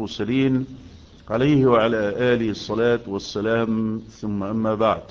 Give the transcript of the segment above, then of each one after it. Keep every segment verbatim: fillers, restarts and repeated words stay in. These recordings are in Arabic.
المرسلين عليه وعلى آله الصلاة والسلام، ثم أما بعد.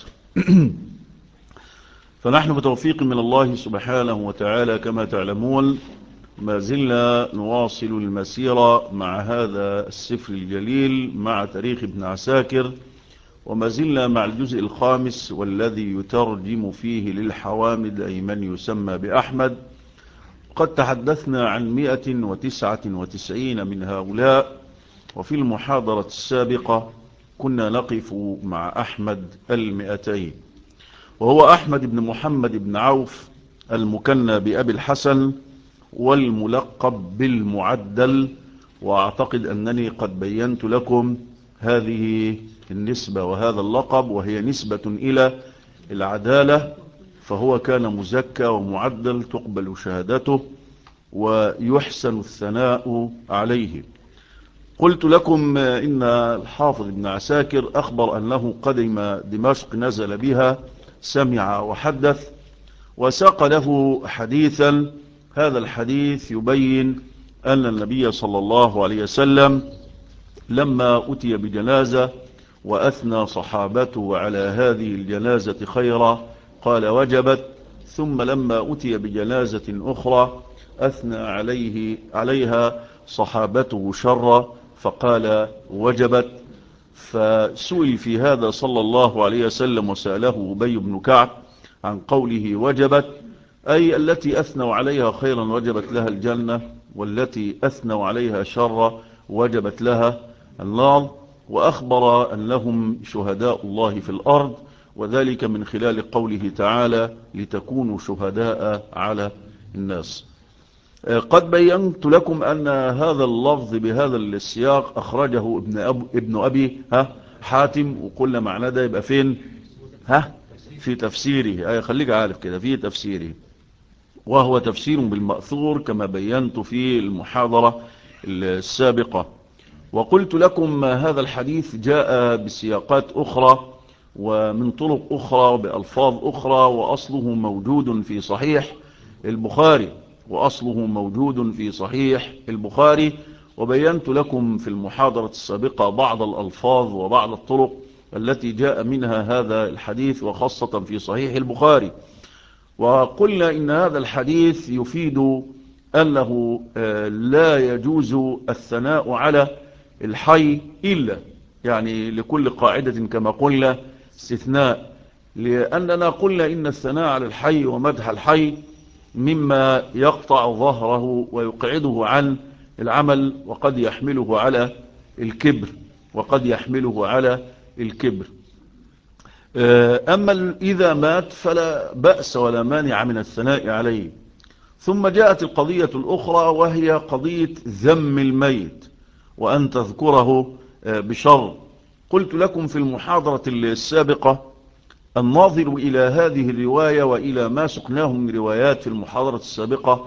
فنحن بتوفيق من الله سبحانه وتعالى كما تعلمون ما زلنا نواصل المسيرة مع هذا السفر الجليل مع تاريخ ابن عساكر، وما زلنا مع الجزء الخامس والذي يترجم فيه للحوامد أي من يسمى بأحمد. قد تحدثنا عن مئة وتسعة وتسعين من هؤلاء، وفي المحاضرة السابقة كنا نقف مع أحمد المئتين، وهو أحمد بن محمد بن عوف المكنى بأبي الحسن والملقب بالمعدل. وأعتقد أنني قد بينت لكم هذه النسبة وهذا اللقب، وهي نسبة إلى العدالة، فهو كان مزكى ومعدل تقبل شهادته ويحسن الثناء عليه. قلت لكم إن الحافظ ابن عساكر أخبر أنه قدم دمشق، نزل بها، سمع وحدث، وساق له حديثا. هذا الحديث يبين أن النبي صلى الله عليه وسلم لما أتي بجنازة وأثنى صحابته على هذه الجنازة خيرا قال وجبت، ثم لما أتي بجنازة أخرى أثنى عليه عليها صحابته شرا فقال وجبت. فسئل في هذا صلى الله عليه وسلم وسأله أبي بن كعب عن قوله وجبت، أي التي أثنوا عليها خيرا وجبت لها الجنة، والتي أثنوا عليها شرا وجبت لها النار. وأخبر أنهم شهداء الله في الأرض، وذلك من خلال قوله تعالى لتكونوا شهداء على الناس. قد بينت لكم أن هذا اللفظ بهذا السياق أخرجه ابن, أب ابن أبي ها حاتم، وقلنا معناه ده يبقى فين؟ ها في تفسيره، أي خليك عارف كده، في تفسيره، وهو تفسير بالمأثور كما بينت في المحاضرة السابقة. وقلت لكم هذا الحديث جاء بسياقات أخرى ومن طرق أخرى بألفاظ أخرى، وأصله موجود في صحيح البخاري وأصله موجود في صحيح البخاري وبينت لكم في المحاضرة السابقة بعض الألفاظ وبعض الطرق التي جاء منها هذا الحديث، وخاصة في صحيح البخاري. وقلنا إن هذا الحديث يفيد أنه لا يجوز الثناء على الحي إلا، يعني لكل قاعدة كما قلنا استثناء، لأننا قلنا إن الثناء على الحي ومدح الحي مما يقطع ظهره ويقعده عن العمل، وقد يحمله على الكبر وقد يحمله على الكبر. أما إذا مات فلا بأس ولا مانع من الثناء عليه. ثم جاءت القضية الأخرى وهي قضية ذم الميت وأن تذكره بشر. قلت لكم في المحاضرة السابقة الناظر إلى هذه الرواية وإلى ما سقناه من روايات في المحاضرة السابقة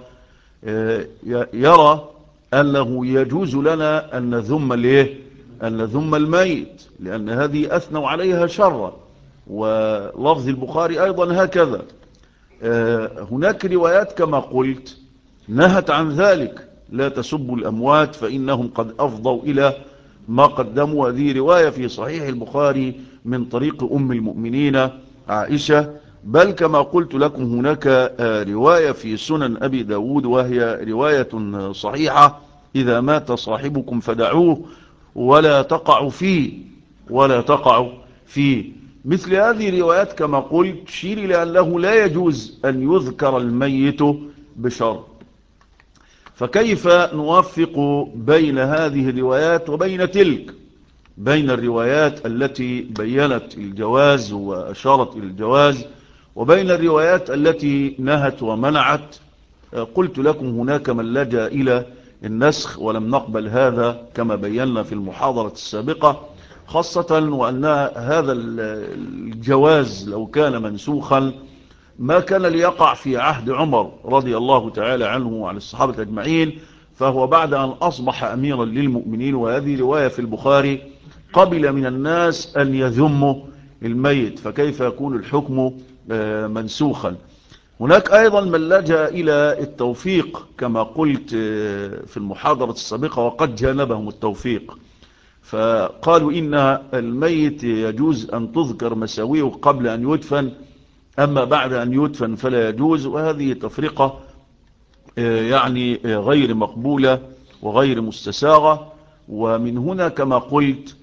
يرى أنه يجوز لنا أن نذم الايه أن نذم الميت، لأن هذه أثنوا عليها شرا، ولفظ البخاري أيضا هكذا. هناك روايات كما قلت نهت عن ذلك، لا تسبوا الأموات فإنهم قد أفضوا إلى ما قدموا. هذه رواية في صحيح البخاري من طريق أم المؤمنين عائشة، بل كما قلت لكم هناك رواية في سنن أبي داود وهي رواية صحيحة: إذا مات صاحبكم فدعوه ولا تقع فيه ولا تقع فيه. مثل هذه الروايات كما قلت تشير إلى أنه لا يجوز أن يذكر الميت بشر. فكيف نوفق بين هذه الروايات وبين تلك، بين الروايات التي بيّنت الجواز وأشارت إلى الجواز وبين الروايات التي نهت ومنعت؟ قلت لكم هناك من لجأ إلى النسخ ولم نقبل هذا كما بيّنا في المحاضرة السابقة، خاصة وأن هذا الجواز لو كان منسوخا ما كان ليقع في عهد عمر رضي الله تعالى عنه وعن الصحابة أجمعين، فهو بعد أن أصبح أميرا للمؤمنين، وهذه رواية في البخاري، قبل من الناس أن يذموا الميت، فكيف يكون الحكم منسوخا؟ هناك أيضا من لجأ إلى التوفيق كما قلت في المحاضرة السابقة، وقد جانبهم التوفيق، فقالوا إن الميت يجوز أن تذكر مساويه قبل أن يدفن، أما بعد أن يدفن فلا يجوز. وهذه تفرقة يعني غير مقبولة وغير مستساغة. ومن هنا كما قلت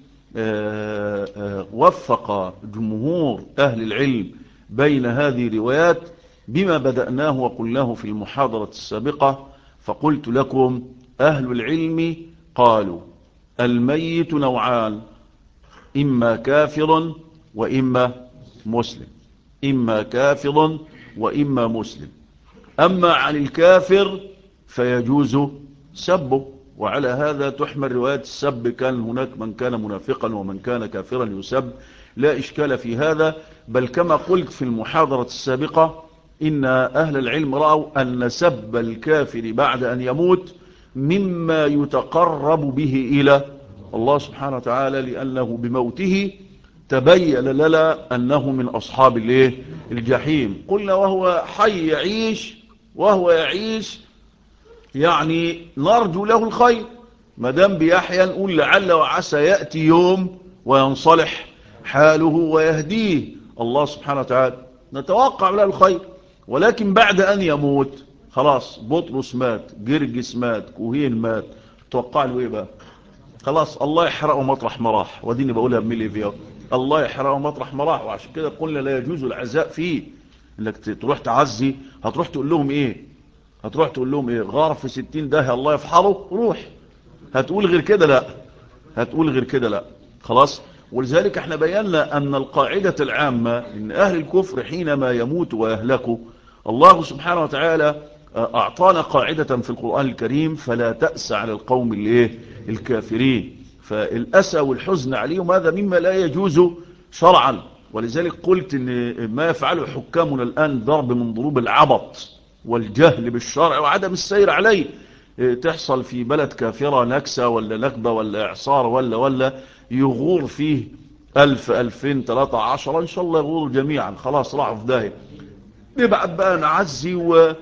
وفق جمهور أهل العلم بين هذه الروايات بما بدأناه وقلناه في المحاضرة السابقة. فقلت لكم أهل العلم قالوا الميت نوعان، إما كافر وإما مسلم، إما كافر وإما مسلم. أما عن الكافر فيجوز سبه، وعلى هذا تحمل رواية السب، كان هناك من كان منافقا ومن كان كافرا يسب، لا إشكال في هذا. بل كما قلت في المحاضرة السابقة إن أهل العلم رأوا أن سب الكافر بعد أن يموت مما يتقرب به إلى الله سبحانه وتعالى، لأنه بموته تبين لنا أنه من أصحاب الجحيم. قلنا وهو حي يعيش، وهو يعيش يعني نرجو له الخير، مدام بيحيى نقول لعل وعسى يأتي يوم وينصلح حاله ويهديه الله سبحانه وتعالى، نتوقع له الخير. ولكن بعد أن يموت خلاص، بطرس مات، جرجس مات، كوهين مات، توقع له ايه بقى؟ خلاص الله يحرقه مطرح مراح، وديني بقولها بملي فيها، الله يحرقه مطرح مراح. وعشان كده قلنا لا يجوز العزاء فيه، انك تروح تعزي، هتروح تقول لهم ايه؟ هتروح تقول لهم ايه؟ غار في ستين ده الله يفحره، روح. هتقول غير كده لا، هتقول غير كده لا، خلاص. ولذلك احنا بينا ان القاعدة العامة ان اهل الكفر حينما يموت ويهلكوا، الله سبحانه وتعالى اعطانا قاعدة في القرآن الكريم: فلا تأس على القوم الايه الكافرين. فالأسى والحزن عليهم هذا مما لا يجوز شرعا. ولذلك قلت ان ما يفعله حكامنا الآن ضرب من ضروب العبط والجهل بالشرع وعدم السير عليه. تحصل في بلد كافرة نكسة ولا نكبة ولا إعصار ولا ولا يغور فيه ألف ألفين ثلاثة عشر، إن شاء الله يغوروا جميعا، خلاص راحوا في داهية. نبعت بقى نعزي و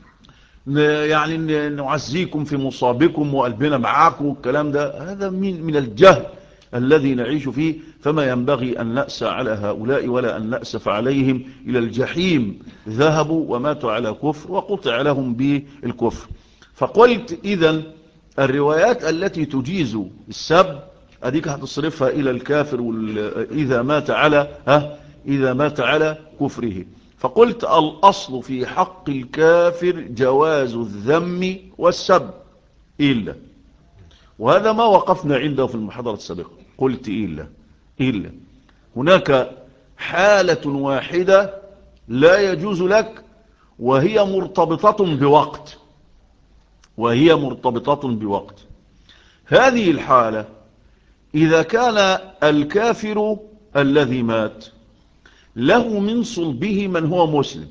يعني نعزيكم في مصابكم وقلبنا معاكم والكلام ده، هذا من من الجهل الذي نعيش فيه. فما ينبغي أن نأسى على هؤلاء ولا أن نأسف عليهم، إلى الجحيم ذهبوا وماتوا على كفر وقطع لهم بالكفر. فقلت إذن الروايات التي تجيز السب أديك هتصرفها إلى الكافر إذا مات على ها إذا مات على كفره. فقلت الأصل في حق الكافر جواز الذم والسب إلا، وهذا ما وقفنا عنده في المحاضرة السابقة. قلت إلا إلا هناك حالة واحدة لا يجوز لك، وهي مرتبطة بوقت، وهي مرتبطة بوقت. هذه الحالة إذا كان الكافر الذي مات له من صلبه من هو مسلم،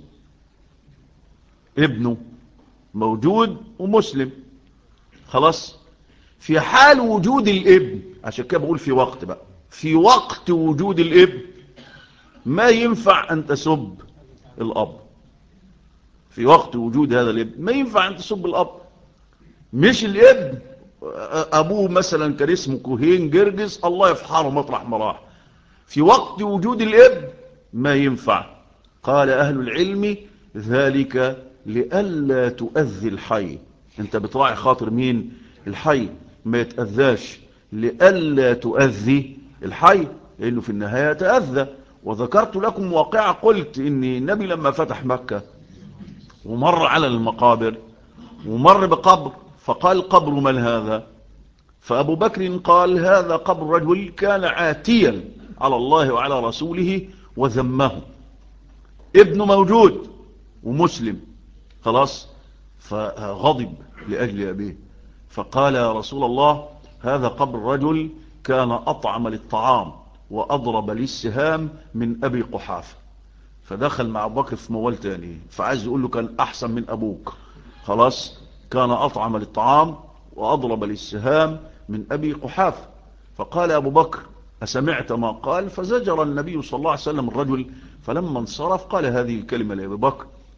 ابنه موجود ومسلم، خلاص. في حال وجود الابن، عشان كده بقول في وقت بقى، في وقت وجود الابن ما ينفع أن تسب الأب. في وقت وجود هذا الابن ما ينفع أن تسب الأب، مش الابن أبوه مثلا كان اسمه كوهين جرجس الله يفحره مطرح مراح. في وقت وجود الابن ما ينفع. قال أهل العلم ذلك لئلا تؤذي الحي، انت بتراعي خاطر مين؟ الحي ما يتأذاش، لئلا تؤذي الحي، لأنه في النهاية تأذى. وذكرت لكم واقعة، قلت إن النبي لما فتح مكة ومر على المقابر ومر بقبر، فقال قبر من هذا؟ فأبو بكر قال هذا قبر رجل كان عاتيا على الله وعلى رسوله وذمه، ابنه موجود ومسلم، خلاص. فغضب لأجل أبيه، فقال يا رسول الله هذا قبر رجل كان أطعم للطعام وأضرب للسهام من أبي قحافة. فدخل مع أبو بكر في موال تاني، فعايز يقول له كان أحسن من أبوك، خلاص، كان أطعم للطعام وأضرب للسهام من أبي قحافة. فقال أبو بكر أسمعت ما قال؟ فزجر النبي صلى الله عليه وسلم الرجل، فلما انصرف قال هذه الكلمة لأبي بكر: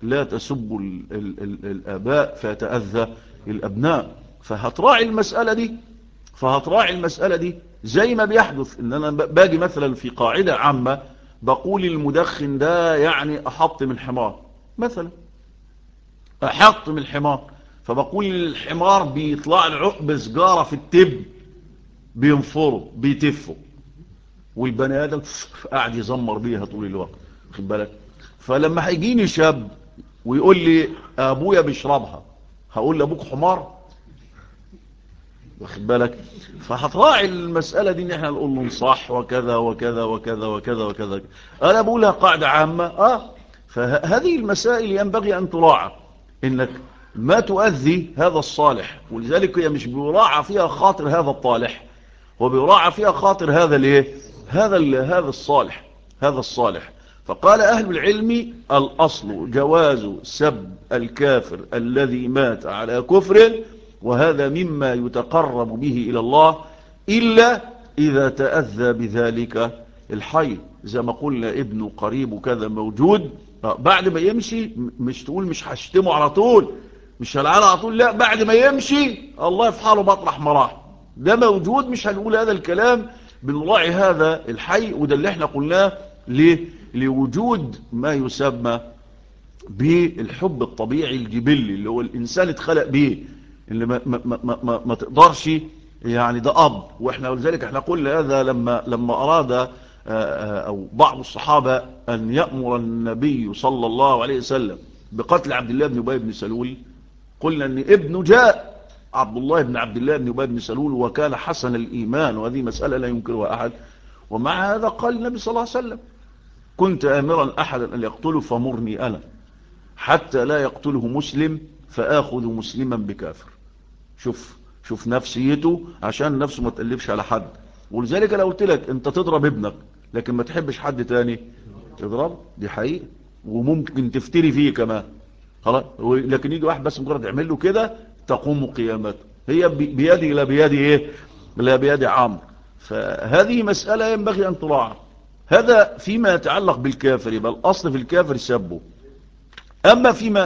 لا تسبوا ال ال ال الآباء فيتأذى الأبناء. فهتراعي المسألة دي فهتراعي المسألة دي زي ما بيحدث ان انا باجي مثلا في قاعدة عامة بقول المدخن ده يعني احط من حمار مثلا، احط من الحمار، فبقول الحمار بيطلع العقب سجارة في التب بينفره بيتفه، والبني ادم قاعد يزمر بيها طول الوقت، خد بالك. فلما هيجيني شاب ويقول لي ابويا بيشربها، هقول لابوك حمار؟ واخد بالك. فهتراعي المسألة دي ان احنا نقول له صح وكذا وكذا وكذا وكذا وكذا. انا بقولها قاعدة عامة اه فهذه المسائل ينبغي ان تراعى، انك ما تؤذي هذا الصالح، ولذلك هي مش بيراعى فيها خاطر هذا الطالح، وبيراعى فيها خاطر هذا الايه هذا هذا الصالح هذا الصالح. فقال اهل العلم الاصل جواز سب الكافر الذي مات على كفر، وهذا مما يتقرب به إلى الله، إلا إذا تأذى بذلك الحي، زي ما قلنا ابنه قريب وكذا موجود، بعد ما يمشي مش تقول مش هشتمه على طول، مش هلعنه على طول، لا، بعد ما يمشي الله يفحله مطرح مراح، ده موجود مش هنقول هذا الكلام، بنراعي هذا الحي. وده اللي احنا قلناه ليه؟ لوجود ما يسمى بالحب الطبيعي الجبلي اللي هو الإنسان اتخلق به، اللي ما, ما, ما, ما, ما تقدرش يعني ده أب. وإحنا ولذلك احنا قلنا هذا لما, لما أراد أو بعض الصحابة أن يأمر النبي صلى الله عليه وسلم بقتل عبد الله بن أبي بن سلول، قلنا أن ابنه جاء عبد الله بن عبد الله بن أبي بن سلول وكان حسن الإيمان، وهذه مسألة لا ينكرها أحد، ومع هذا قال النبي صلى الله عليه وسلم كنت آمرا أحدا أن يقتله فمرني أنا حتى لا يقتله مسلم فآخذ مسلما بكافر. شوف شوف نفسيته عشان نفسه ما تقلبش على حد. ولذلك لو قلت لك انت تضرب ابنك لكن ما تحبش حد تاني تضرب، دي حقيقة، وممكن تفتري فيه كمان خلاص، لكن يجي واحد بس مجرد يعمل له كده تقوم قيامته. هي بيدي لا بيدي ايه لا بيدي عمرو. فهذه مسألة ينبغي ان تراعى. هذا فيما يتعلق بالكافر، يبقى الاصل في الكافر سبه. أما فيما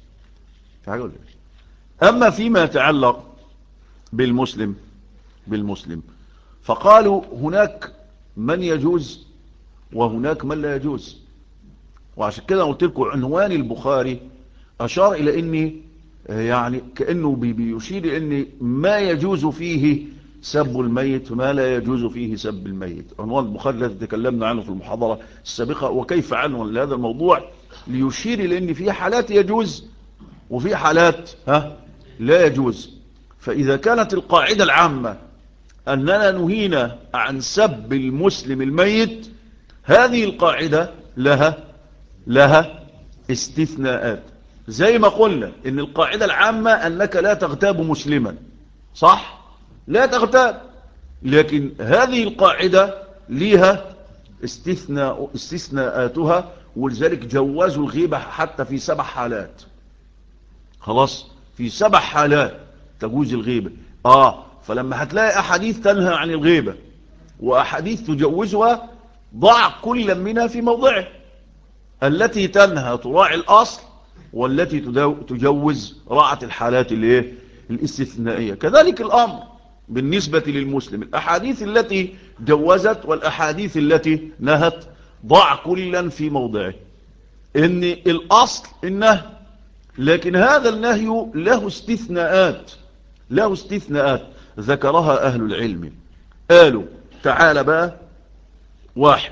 في حاجة ولا إيه؟ أما فيما يتعلق بالمسلم بالمسلم فقالوا هناك من يجوز وهناك من لا يجوز. وعشان كده قلت لكم عنوان البخاري أشار إلى أني يعني كأنه بيشير أن ما يجوز فيه سب الميت ما لا يجوز فيه سب الميت. عنوان البخاري الذي تكلمنا عنه في المحاضرة السابقة وكيف عنوان لهذا الموضوع ليشير إلى أن في حالات يجوز وفي حالات ها لا يجوز. فإذا كانت القاعدة العامة أننا نهينا عن سب المسلم الميت، هذه القاعدة لها لها استثناءات. زي ما قلنا إن القاعدة العامة أنك لا تغتاب مسلما، صح؟ لا تغتاب، لكن هذه القاعدة لها استثناء استثناءاتها، ولذلك جوازوا الغيبة حتى في سبع حالات. خلاص، في سبع حالات تجوز الغيبة. آه فلما هتلاقي أحاديث تنهى عن الغيبة وأحاديث تجوزها، ضع كل منها في موضعه. التي تنهى تراعي الأصل، والتي تجوز راعة الحالات الايه الاستثنائية. كذلك الأمر بالنسبة للمسلم، الأحاديث التي جوزت والأحاديث التي نهت ضع كلا في موضعه. إن الأصل النهي، لكن هذا النهي له استثناءات له استثناءات ذكرها أهل العلم. قالوا تعال بقى، واحد،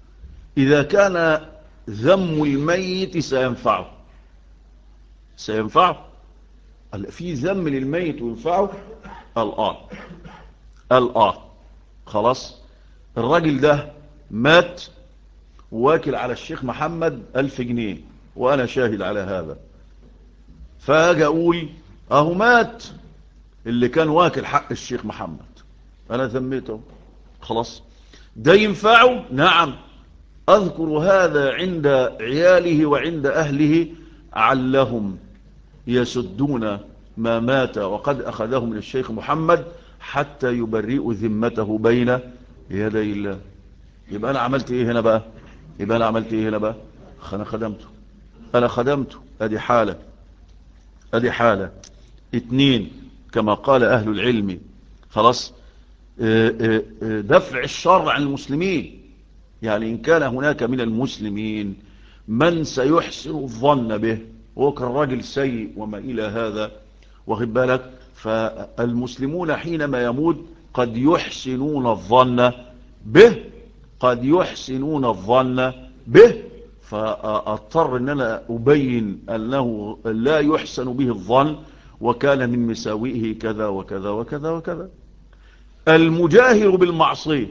إذا كان ذم الميت سينفعه سينفعه في ذم للميت وينفعه الآن الآن خلاص. الراجل ده مات واكل على الشيخ محمد ألف جنيه وأنا شاهد على هذا، فاجي أقول أهو مات اللي كان واكل حق الشيخ محمد، أنا ذميته خلاص. ده ينفعه؟ نعم. أذكر هذا عند عياله وعند أهله علهم يسدون ما مات وقد أخذه من الشيخ محمد حتى يبرئوا ذمته بين يدي الله. يبقى أنا عملت إيه هنا بقى يبقى أنا عملت إيه هنا بقى أنا خدمته أنا خدمته، أدي حالة، أدي حالة. اتنين، كما قال أهل العلم، خلاص، دفع الشر عن المسلمين. يعني إن كان هناك من المسلمين من سيحسن الظن به، هو كان راجل سيء وما إلى هذا، واخد بالك، فالمسلمون حينما يموت قد يحسنون الظن به، قد يحسنون الظن به، فأضطر أن أنا أبين أنه لا يحسن به الظن، وكان من مساوئه كذا وكذا وكذا وكذا. المجاهر بالمعصية،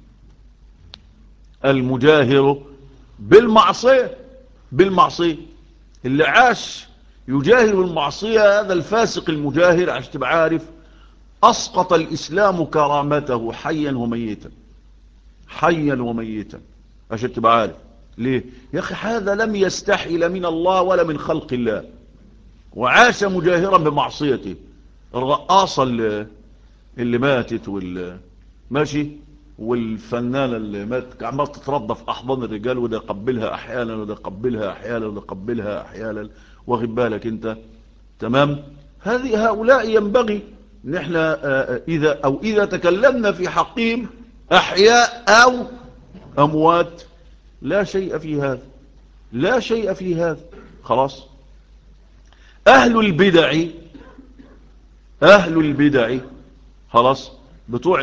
المجاهر بالمعصية، بالمعصية اللي عاش يجاهر بالمعصية، هذا الفاسق المجاهر، عشان تبقى عارف، أسقط الإسلام كرامته حيا وميتا، حيا وميتا، عشان تبقى عارف. ليه يا أخي؟ هذا لم يستحي لا من الله ولا من خلق الله، وعاش مجاهرا بمعصيته. الرقاصة اللي, اللي ماتت وال ماشي، والفنانة اللي ماتت عمال تترضى في أحضان الرجال، وده قبلها أحيانا وده قبلها أحيانا وده قبلها أحيانا، واخد بالك أنت؟ تمام. هذه هؤلاء ينبغي ان احنا اذا او اذا تكلمنا في حقهم احياء او اموات، لا شيء في هذا، لا شيء في هذا. خلاص. اهل البدع، اهل البدع، خلاص، بتوع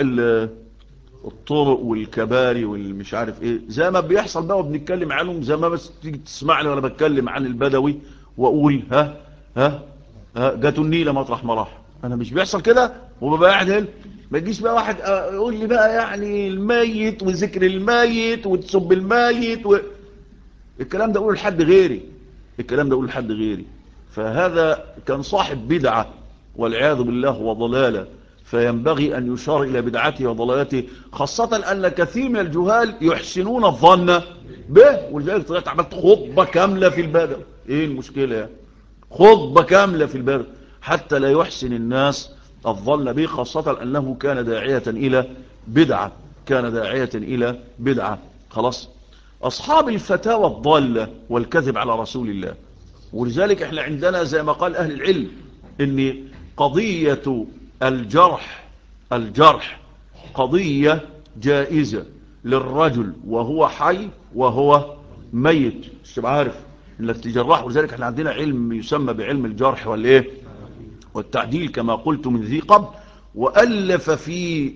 الطرق والكباري والمش عارف ايه، زي ما بيحصل بقى وبنتكلم عنهم، زي ما بس تيجي تسمعني وانا بتكلم عن البدوي واقول ها ها ها جاتوا النيله مطرح ما راح. انا مش بيحصل كده وببقى قاعد هنا، ما يجيش بقى واحد يقول لي بقى يعني الميت وذكر الميت وتسب الميت و... الكلام ده اقوله لحد غيري، الكلام ده اقوله لحد غيري. فهذا كان صاحب بدعه والعياذ بالله وضلاله، فينبغي أن يشار إلى بدعته وضلالته، خاصة أن كثير من الجهال يحسنون الظن به. ولذلك طلعت عملت خطبة كاملة في البدر. إيه المشكلة يعني؟ خطبة كاملة في البدر حتى لا يحسن الناس الظن به، خاصة أنه كان داعية إلى بدعة، كان داعية إلى بدعة. خلاص. أصحاب الفتاوى الضالة والكذب على رسول الله. ولذلك احنا عندنا زي ما قال أهل العلم ان قضية الجرح، الجرح قضية جائزة للرجل وهو حي وهو ميت، مش عارف انك تجرح. ولذلك احنا عندنا علم يسمى بعلم الجرح والايه والتعديل كما قلت من ذي قبل، وألف في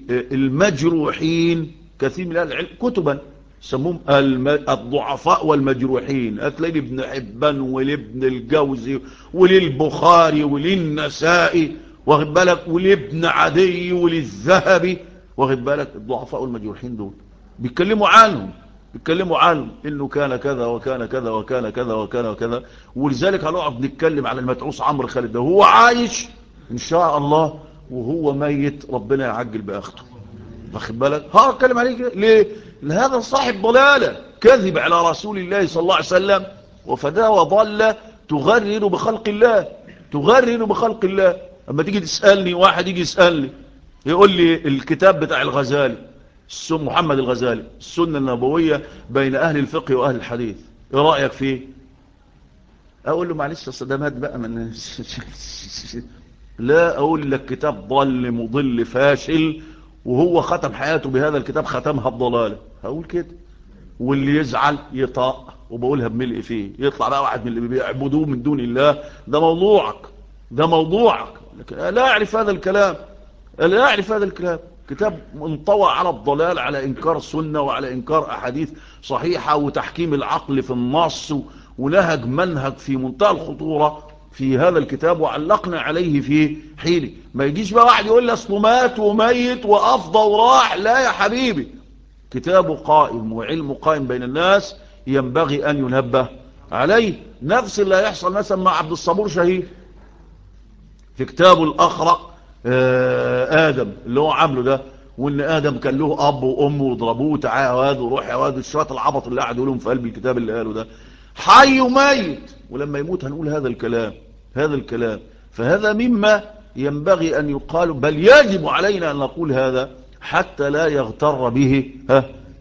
المجروحين كثير من العلم كتبا سموهم الضعفاء والمجروحين. هتلاقي لابن حبان ولابن الجوزي وللبخاري وللنسائي، واخد بالك، ولابن عدي وللذهبي، واخد بالك، الضعفاء والمجروحين دول بيتكلموا عنهم، بيتكلموا عنهم انه كان كذا وكان كذا وكان كذا وكان وكذا. ولذلك هنقعد نتكلم على المتعوس عمرو خالد ده، هو عايش ان شاء الله، وهو ميت ربنا يعجل باخته، واخد بالك. ها اتكلم عليه كده ليه؟ لهذا صاحب ضلاله، كذب على رسول الله صلى الله عليه وسلم، وفداه وضل تغرر بخلق الله، تغرر بخلق الله. اما تيجي تسالني، واحد يجي يسالني يقول لي الكتاب بتاع الغزالي، السن محمد الغزالي، السنه النبويه بين اهل الفقه واهل الحديث، ايه رايك فيه؟ اقول له معلش يا صدامات بقى من لا، اقول لك كتاب ضل مضل فاشل، وهو ختم حياته بهذا الكتاب، ختمها بضلاله، هقول كده. واللي يزعل يطاق، وبقولها بملء فيه. يطلع بقى واحد من اللي بيعبدوه من دون الله، ده موضوعك، ده موضوعك، لكن لا اعرف هذا الكلام، لا اعرف هذا الكلام. كتاب منطوى على الضلال، على انكار السنه وعلى انكار احاديث صحيحه وتحكيم العقل في النص، ونهج منهج في منتهى الخطوره في هذا الكتاب، وعلقنا عليه في حينه. ما يجيش بقى واحد يقول لي اصله مات وميت وافضى وراح، لا يا حبيبي، كتابه قائم وعلمه قائم بين الناس، ينبغي ان ينبه عليه. نفس اللي هيحصل مثلا مع عبد الصبور شهيد في كتابه الاخرق آدم اللي هو عامله ده، وان آدم كان له اب وام وضربوه، تعالى يا واد وروح يا واد، الشويه العبط اللي قاعد يقولهم في قلب الكتاب اللي قاله ده، حي وميت، ولما يموت هنقول هذا الكلام، هذا الكلام. فهذا مما ينبغي ان يقال، بل يجب علينا ان نقول هذا حتى لا يغتر به ها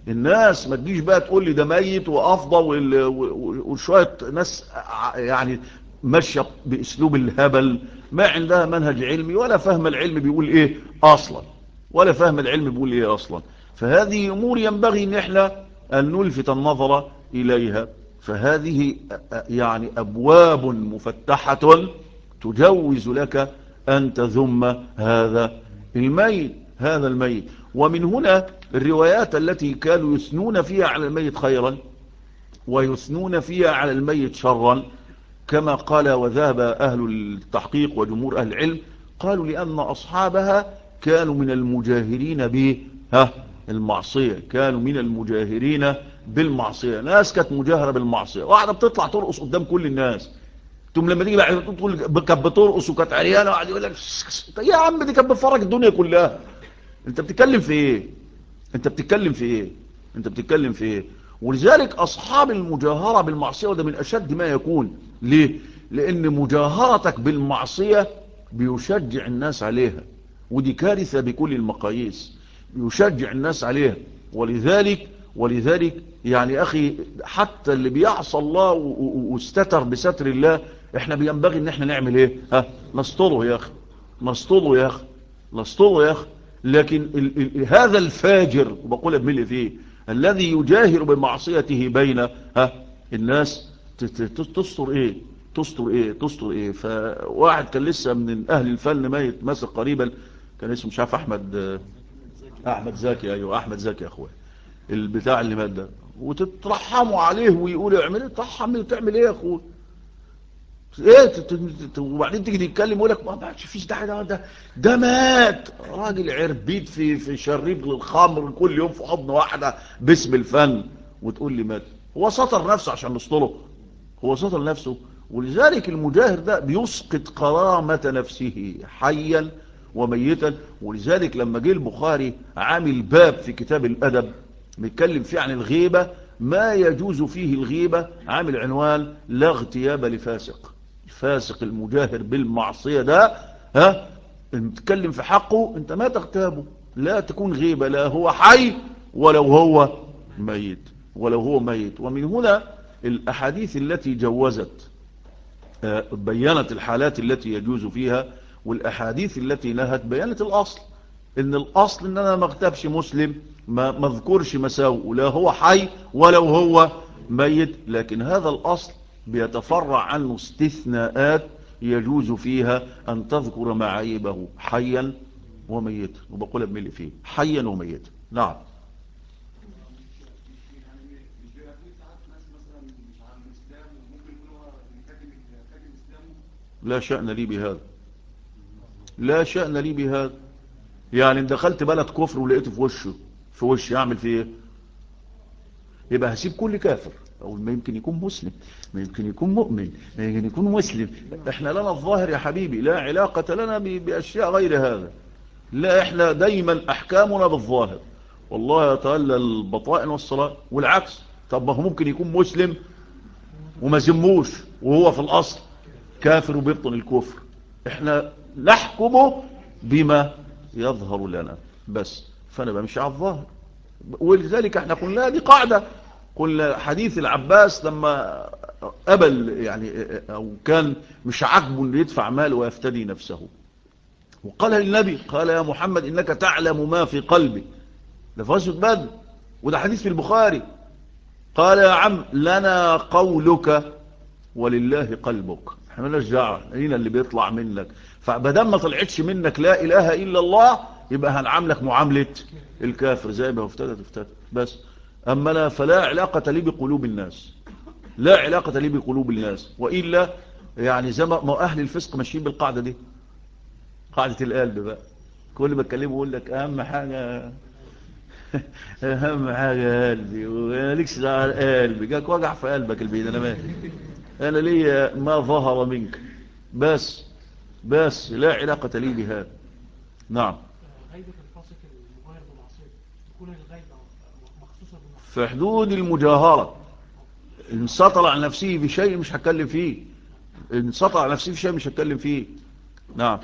الناس ما تجيش بقى تقول لي ده ميت وافضى وشويه ناس يعني ماشيه باسلوب الهبل، ما عندها منهج علمي ولا فهم العلم بيقول ايه اصلا، ولا فهم العلم بيقول ايه اصلا. فهذه امور ينبغي ان احنا ان نلفت النظر اليها. فهذه يعني ابواب مفتحه تجوز لك ان تذم هذا الميت هذا الميت. ومن هنا الروايات التي كانوا يثنون فيها على الميت خيرا ويثنون فيها على الميت شرا، كما قال وذهب أهل التحقيق وجمهور أهل العلم، قالوا لأن أصحابها كانوا من المجاهرين بها المعصية، كانوا من المجاهرين بالمعصية. ناس كانت مجاهرة بالمعصية، واحدة بتطلع ترقص قدام كل الناس، ثم لما تيجي بعد تقول كانت بترقص وكانت عريانة، وقعد يقول لك يا عم دي كانت بتفرج الدنيا كلها. انت بتتكلم في ايه انت بتتكلم في ايه انت بتتكلم في ايه ولذلك اصحاب المجاهرة بالمعصية، وده من اشد ما يكون. ليه؟ لان مجاهرتك بالمعصية بيشجع الناس عليها، ودي كارثة بكل المقاييس، يشجع الناس عليها. ولذلك ولذلك يعني اخي، حتى اللي بيعصى الله واستتر بستر الله، احنا بينبغي ان احنا نعمل ايه؟ ها نستره يا اخي، نستره يا اخي، نستره يا اخي. لكن ال ال هذا الفاجر، وبقول بملء فيه، الذي يجاهر بمعصيته بين ها الناس، تستر ايه تستر ايه تستر ايه فواحد كان لسه من اهل الفن ميت ماسك قريبا، كان اسمه مش عارف احمد احمد زكي، ايوه احمد زكي يا اخويا، البتاع اللي مات ده، وتترحموا عليه ويقولوا اعمل ايه، ترحم وتعمل ايه يا اخويا ايه، وبعدين تيجي تتكلم يقول لك ما بعدش فيش ده ده ده, ده مات راجل عربيد في في شريب للخمر كل يوم في حضن واحده باسم الفن، وتقول لي مات. هو سطر نفسه عشان نسطره؟ هو سطر نفسه؟ ولذلك المجاهر ده بيسقط كرامه نفسه حيا وميتا. ولذلك لما جه البخاري عامل باب في كتاب الادب بيتكلم فيه عن الغيبه، ما يجوز فيه الغيبه، عامل عنوان لا اغتياب لفاسق. الفاسق المجاهر بالمعصية ده، ها نتكلم في حقه، انت ما تغتابه، لا تكون غيبة، لا هو حي ولو هو ميت ولو هو ميت. ومن هنا الأحاديث التي جوزت بيّنت الحالات التي يجوز فيها، والأحاديث التي نهت بيّنت الأصل، ان الأصل ان انا ما اغتابش مسلم، ما مذكرش مساوئ، لا هو حي ولو هو ميت. لكن هذا الأصل بيتفرع عنه استثناءات يجوز فيها أن تذكر معايبه حيا وميتا، وبقول بملء فيه حيا وميتا. نعم. لا شأن لي بهذا، لا شأن لي بهذا. يعني ان دخلت بلد كفر ولقيته في وشه في وشي اعمل فيه ايه؟ يبقى هسيب كل كافر، او ما يمكن يكون مسلم، ما يمكن يكون مؤمن، ما يمكن يكون مسلم. احنا لنا الظاهر يا حبيبي، لا علاقة لنا باشياء غير هذا. لا، احنا دايما احكامنا بالظاهر، والله يتولى البطائن والصلاة. والعكس، طب ما هو ممكن يكون مسلم وما زموش وهو في الاصل كافر وبيبطن الكفر، احنا نحكمه بما يظهر لنا بس، فانا بمشي على الظاهر. ولذلك احنا قلنا دي قاعدة، قلنا حديث العباس لما قبل يعني او كان مش عاجبه انه يدفع مال ويفتدي نفسه، وقال للنبي، قال يا محمد انك تعلم ما في قلبي، ده في غزوة بدر، وده حديث في البخاري. قال يا عم لنا قولك ولله قلبك، احنا مالناش دعوه، هنا اللي بيطلع منك، فبدل ما طلعتش منك لا اله الا الله، يبقى هنعاملك معامله الكافر زي ما افتدت افتدت بس. اما لا، فلا علاقه لي بقلوب الناس، لا علاقه لي بقلوب الناس، والا يعني زي ما اهل الفسق ماشيين بالقاعده دي، قاعده القلب بقى. كل ما اتكلمه يقول لك اهم حاجه اهم حاجه قلبي، ومالكش دعوه قلبي، جاك وجع في قلبك البيت، انا مالي، انا ليا ما ظهر منك بس، بس لا علاقة لي بهذا. نعم. غيبة الفاسق المجاهر بمعصيته تكون الغيبة مخصوصة بمعصيته في حدود المجاهرة، ان سطر على نفسه بشيء مش هتكلم فيه، ان سطر على نفسه بشيء مش هتكلم فيه. نعم.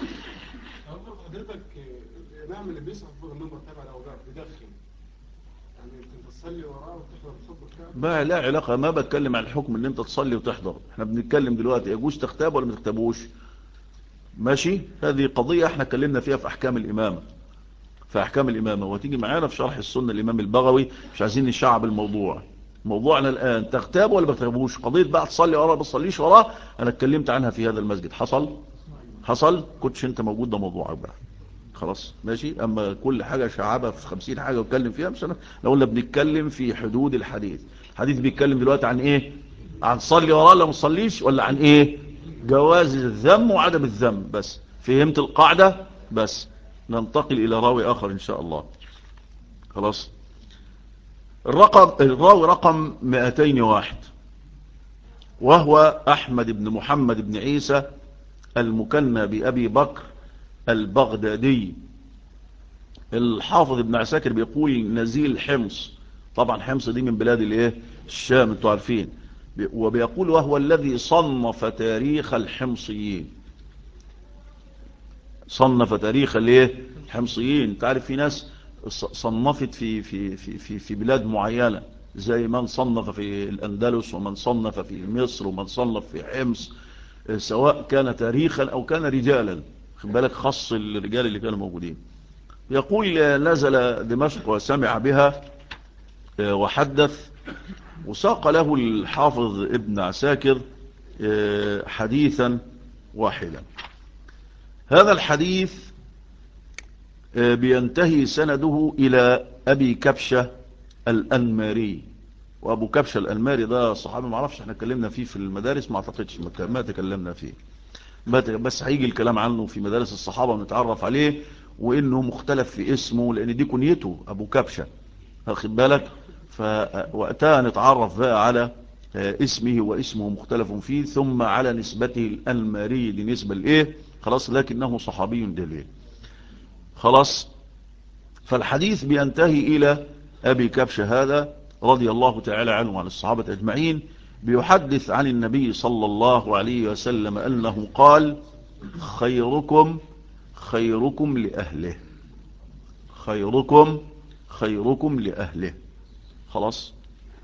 حضرتك الإمام اللي بيصعد فوق المنبر تابع الأوراق بيدخن، يعني تصلي وراه وتحضر خطبة الكعبة؟ ما لا علاقة، ما بتكلم عن الحكم ان انت تصلي وتحضر، احنا بنتكلم دلوقتي يجوز تختاب ولا ما تختبوش. ماشي، هذه قضية احنا اتكلمنا فيها في احكام الامامة، في احكام الامامة، وتيجي معانا في شرح السنة الامام البغوي، مش عايزين نشعب الموضوع. موضوعنا الان تختاب ولا ما تختبوش، قضية بقى تصلي وراه ما تصليش وراه انا اتكلمت عنها في هذا المسجد. حصل حصل كنتش انت موجود، ده موضوعك بقى خلاص. ماشي، اما كل حاجة شعبها في خمسين حاجة واتكلم فيها مش انا. لو قلنا بنتكلم في حدود الحديث، الحديث بيتكلم دلوقتي عن ايه؟ عن صلي وراه ولا ما تصليش، ولا عن ايه؟ جواز الذم وعدم الذم. بس فهمت القاعدة؟ بس ننتقل الى راوي اخر ان شاء الله. خلاص. الرقم الراوي رقم مئتين وواحد، وهو احمد بن محمد بن عيسى المكنى بأبي بكر البغدادي. الحافظ ابن عساكر بيقول نزيل حمص، طبعا حمص دي من بلاد الايه؟ الشام، انتوا عارفين. وبيقول وهو الذي صنف تاريخ الحمصيين، صنف تاريخ الايه؟ الحمصيين. انت عارف في ناس صنفت في في في في في بلاد معينه، زي من صنف في الاندلس، ومن صنف في مصر، ومن صنف في حمص، سواء كان تاريخا او كان رجالا. خد بالك، خص الرجال اللي كانوا موجودين. يقول نزل دمشق وسمع بها وحدث، وساق له الحافظ ابن عساكر حديثا واحدا. هذا الحديث بينتهي سنده إلى أبي كبشة الأنماري. وأبو كبشة الأنماري ده صحابي، ما عرفش احنا اتكلمنا فيه في المدارس، ما اعتقدش ما تكلمنا فيه، بس هيجي الكلام عنه في مدارس الصحابة ونتعرف عليه، وإنه مختلف في اسمه لأن دي كنيته أبو كبشة، واخد بالك. فوقتها نتعرف بقى على اسمه، واسمه مختلف فيه، ثم على نسبته الأنماري دي نسبة لإيه. خلاص، لكنه صحابي دليل. خلاص. فالحديث بينتهي إلى أبي كبشة هذا رضي الله تعالى عنه وعن الصحابة أجمعين، بيحدث عن النبي صلى الله عليه وسلم أنه قال خيركم خيركم لأهله، خيركم خيركم لأهله. خلاص.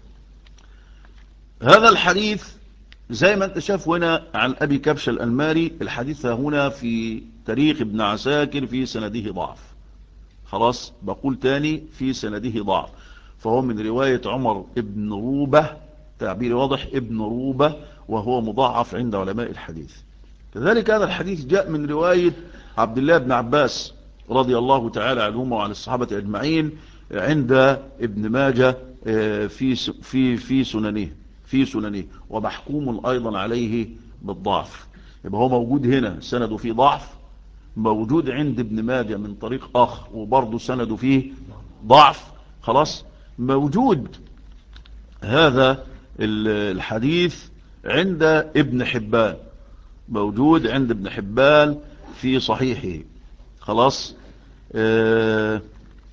هذا الحديث زي ما انت شاف هنا عن أبي كبشة الأنماري، الحديث هنا في تاريخ ابن عساكر في سنده ضعف. خلاص، بقول تاني في سنده ضعف، فهو من رواية عمر ابن روبة، تعبير واضح، ابن روبة، وهو مضاعف عند علماء الحديث. كذلك هذا الحديث جاء من رواية عبد الله بن عباس رضي الله تعالى عنهما وعن الصحابة أجمعين عند ابن ماجه في في في سننه في سننه ومحكوم أيضا عليه بالضعف. يبقى هو موجود هنا سنده فيه ضعف، موجود عند ابن ماجه من طريق آخر وبرضه سنده فيه ضعف. خلاص. موجود هذا الحديث عند ابن حبان، موجود عند ابن حبان في صحيحه. خلاص. آه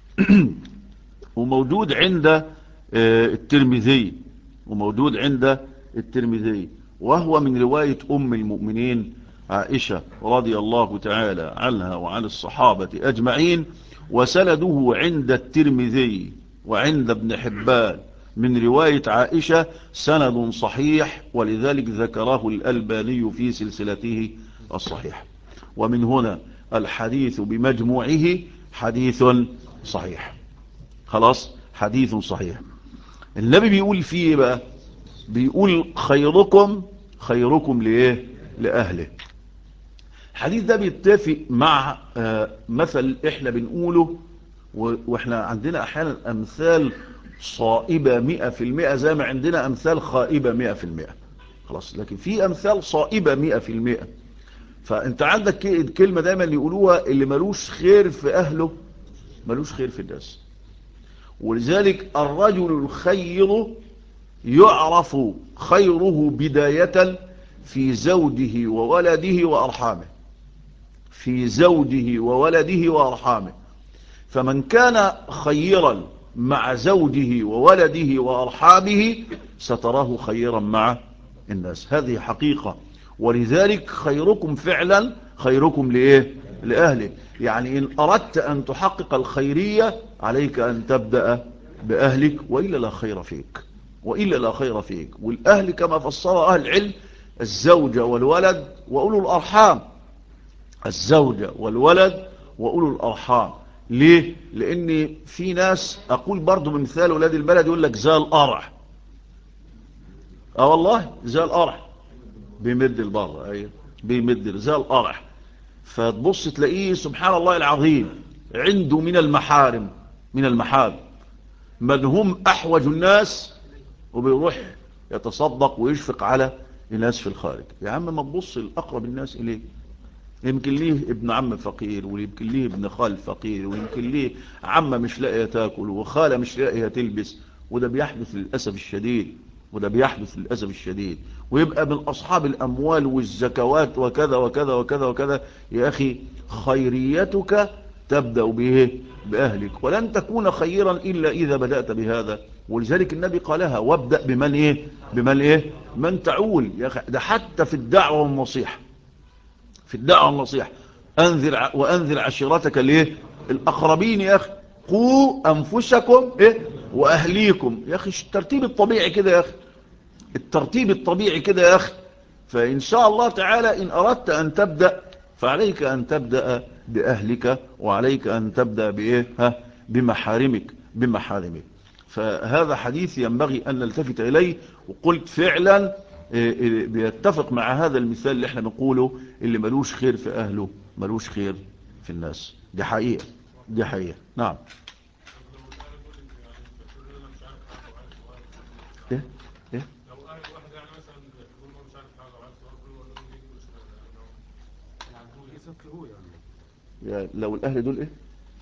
وموجود عند آه الترمذي، وموجود عند الترمذي، وهو من رواية أم المؤمنين عائشة رضي الله تعالى عنها وعن الصحابة أجمعين. وسنده عند الترمذي وعند ابن حبان من رواية عائشة سند صحيح، ولذلك ذكره الألباني في سلسلته الصحيح. ومن هنا الحديث بمجموعه حديث صحيح. خلاص، حديث صحيح. النبي بيقول فيه بقى، بيقول خيركم خيركم لإيه؟ لأهله. الحديث ده بيتفق مع مثل احنا بنقوله، واحنا عندنا احيانا امثال صائبة مئة في المئة زي ما عندنا امثال خائبة مئة في المئة. خلاص، لكن في امثال صائبة مئة في المئة. فانت عندك الكلمة دايما اللي يقولوها، اللي ملوش خير في اهله ملوش خير في الناس. ولذلك الرجل الخير يعرف خيره بداية في زوجه وولده وأرحامه، في زوجه وولده وأرحامه. فمن كان خيرا مع زوجه وولده وأرحامه ستراه خيرا مع الناس، هذه حقيقة. ولذلك خيركم فعلا خيركم لإيه؟ لأهله. يعني إن أردت أن تحقق الخيرية عليك أن تبدأ بأهلك وإلا لا خير فيك، وإلا لا خير فيك. والأهل كما فسر أهل العلم الزوجة والولد وأولو الأرحام، الزوجة والولد وأولو الأرحام. ليه؟ لأن في ناس، أقول برضو بمثال ولاد البلد، يقول لك زي القرع. اه والله زي القرع، بيمد البر، ايوه بيمد زي القرع. فتبص تلاقيه سبحان الله العظيم عنده من المحارم، من المحارم من هم أحوج الناس، وبيروح يتصدق ويشفق على الناس في الخارج. يا عم ما تبص الأقرب الناس إليه، يمكن ليه ابن عم فقير، ويمكن ليه ابن خال فقير، ويمكن ليه عمة مش لاقية تاكل، وخالة مش لاقية تلبس. وده بيحدث للأسف الشديد، وده بيحدث للأسف الشديد. ويبقى من أصحاب الأموال والزكوات وكذا وكذا وكذا وكذا. يا أخي خيريتك تبدأ به بأهلك، ولن تكون خيرا إلا إذا بدأت بهذا. ولذلك النبي قالها وابدأ بمن إيه، بمن إيه، من تعول. يا أخي ده حتى في الدعوة والنصيحة، في الدعوة والنصيحة أنذر وأنذر عشيرتك ليه الأقربين. يا أخي قوا أنفسكم إيه وأهليكم. يا أخي الترتيب الطبيعي كده، يا أخي الترتيب الطبيعي كده يا أخي. فإن شاء الله تعالى إن أردت أن تبدأ فعليك أن تبدأ بأهلك، وعليك أن تبدأ بإيه، ها، بمحارمك، بمحارمك. فهذا حديث ينبغي أن نلتفت إليه. وقلت فعلا بيتفق مع هذا المثال اللي احنا بنقوله، اللي ملوش خير في أهله ملوش خير في الناس. دي حقيقة، دي حقيقة. نعم. ايه ايه يعني لو الأهل دول ايه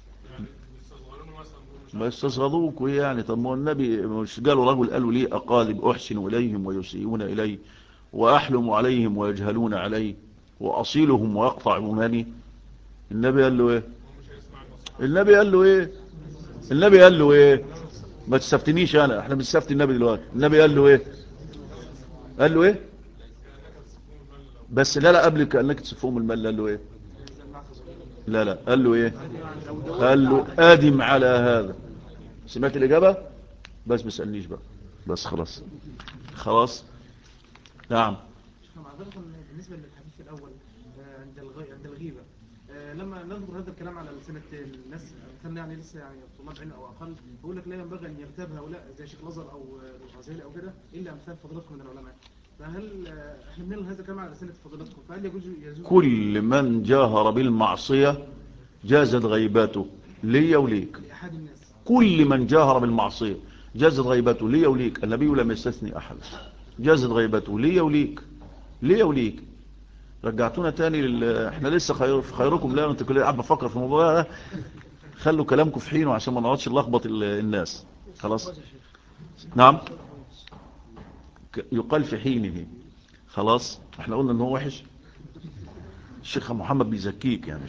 ما يستصغروك يعني. طب ما النبي مش قالوا رجل قالوا لي أقالب أحسن إليهم ويسيئون إلي، وأحلم عليهم ويجهلون علي، وأصيلهم ويقطعونني. النبي قال له ايه النبي قال له ايه النبي قال له ايه ما تستفتنيش انا، احنا بنستفتي النبي دلوقتي. النبي قال له ايه قال له ايه بس لا لا قبل كأنك تسفهم المال. قال له ايه لا لا قال له ايه قال له ادم على هذا. سمعت الإجابة؟ بس ما تسألنيش بقى، بس خلاص خلاص. نعم. معذرة بالنسبة للحديث الأول عند الغي... عند الغيبة، لما نذكر هذا الكلام على لسنة الناس مثلا يعني لسه يعني طلاب علم أو أقل، بقول لك لا ينبغي أن يغتاب هؤلاء زي شيخ الأزهر أو الغزالي أو كده إلا أمثال فضلاتكم من العلماء. فهل احنا بنقول هذا الكلام على لسنة فضلاتكم، فهل يجوز يجوز كل من جاهر بالمعصية جازت غيباته لي وليك. لأحد الناس كل من جاهر بالمعصية جازت غيبته لي وليك. النبي لم يستثني أحد. جازت غيبته لي وليك، لي وليك. رجعتونا تاني لل... احنا لسه خير... في خيركم. لا انت كل قاعد بفكر في الموضوع ده. خلوا كلامكم في حينه عشان ما نقعدش نلخبط ال... الناس. خلاص. نعم ك- يقال في حينه. خلاص احنا قلنا ان هو وحش. الشيخ محمد بيزكيك يعني.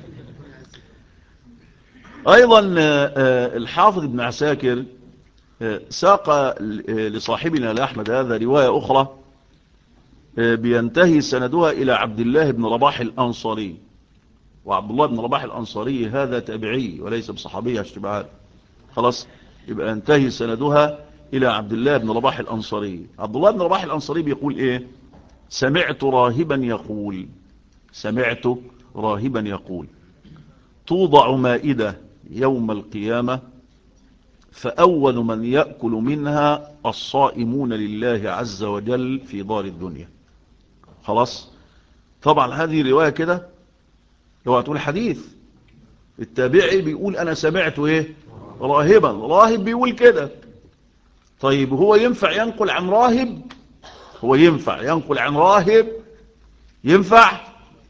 ايضا آه، آه، الحافظ ابن عساكر آه، ساق ل- لصاحبنا لأحمد هذا رواية أخرى آه، بينتهي سندها إلى عبد الله بن رباح الأنصاري. وعبد الله بن رباح الأنصاري هذا تابعي وليس بصحابي اشتباهات. خلاص يبقى ينتهي سندها إلى عبد الله بن رباح الأنصاري. عبد الله بن رباح الأنصاري بيقول إيه؟ سمعت راهبا يقول سمعت راهبا يقول توضع مائدة يوم القيامة فأول من يأكل منها الصائمون لله عز وجل في دار الدنيا. خلاص. طبعا هذه رواية كده لو هتقول حديث. التابعي بيقول أنا سمعت إيه راهبا، راهب بيقول كده. طيب هو ينفع ينقل عن راهب؟ هو ينفع ينقل عن راهب؟ ينفع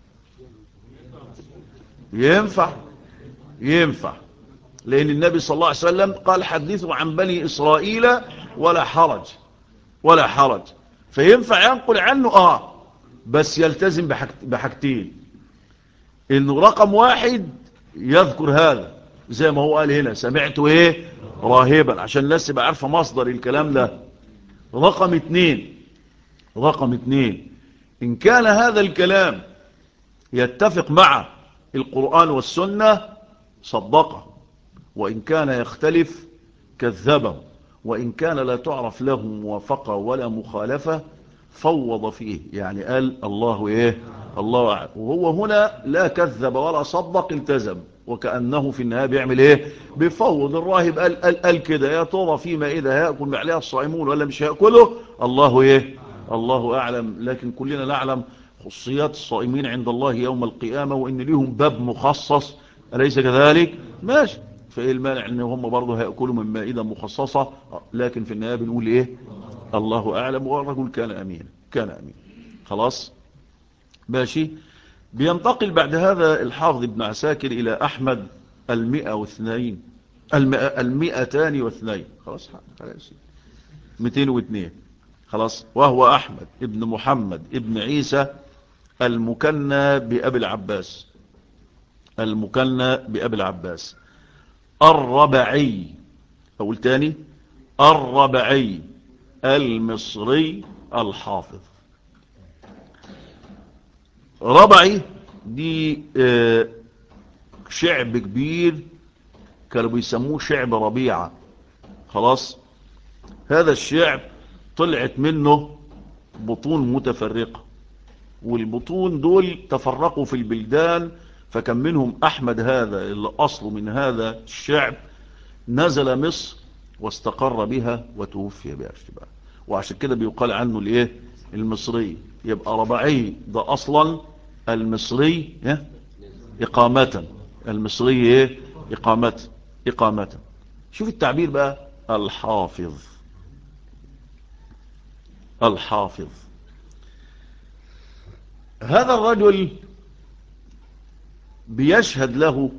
ينفع ينفع لأن النبي صلى الله عليه وسلم قال حدثوا عن بني إسرائيل ولا حرج، ولا حرج. فينفع ينقل عنه آه بس يلتزم بحاجتين. إنه رقم واحد يذكر هذا زي ما هو قال هنا سمعت إيه راهبا، عشان الناس تبقى عارفة مصدر الكلام ده. رقم اتنين رقم اتنين إن كان هذا الكلام يتفق مع القرآن والسنة صدقه، وإن كان يختلف كذبه، وإن كان لا تعرف له موافقة ولا مخالفة فوض فيه، يعني قال الله إيه الله أعلم. وهو هنا لا كذب ولا صدق، التزم، وكأنه في النهاية بيعمل إيه بيفوض. الراهب قال, قال, قال كده، يا ترى فيما إذا هيأكل عليها الصائمون ولا مش هيأكله، الله إيه الله أعلم. لكن كلنا نعلم خصيات الصائمين عند الله يوم القيامة، وإن لهم باب مخصص، أليس كذلك؟ ماشي. فإيه المانع إن هم برضه هيأكلوا من مائدة مخصصة، لكن في النهاية بنقول إيه الله أعلم. والرجل كان أمين كان أمين خلاص ماشي. بينتقل بعد هذا الحافظ ابن عساكر إلى أحمد المئة واثنين المئة المئتان واثنين خلاص خلاص مئتين واثنين خلاص. وهو أحمد ابن محمد ابن عيسى المكنى بأبي العباس المكنى بأبي العباس الربعي، أقول تاني الربعي المصري الحافظ. ربعي دي شعب كبير كانوا بيسموه شعب ربيعة خلاص. هذا الشعب طلعت منه بطون متفرقة، والبطون دول تفرقوا في البلدان، فكان منهم أحمد هذا اللي أصله من هذا الشعب نزل مصر واستقر بها وتوفي بها اشتباه، وعشان كده بيقال عنه الايه المصري. يبقى ربعي ده اصلا المصري اقامة، المصري ايه اقامة اقامة. شوف التعبير بقى الحافظ الحافظ. هذا الرجل بيشهد له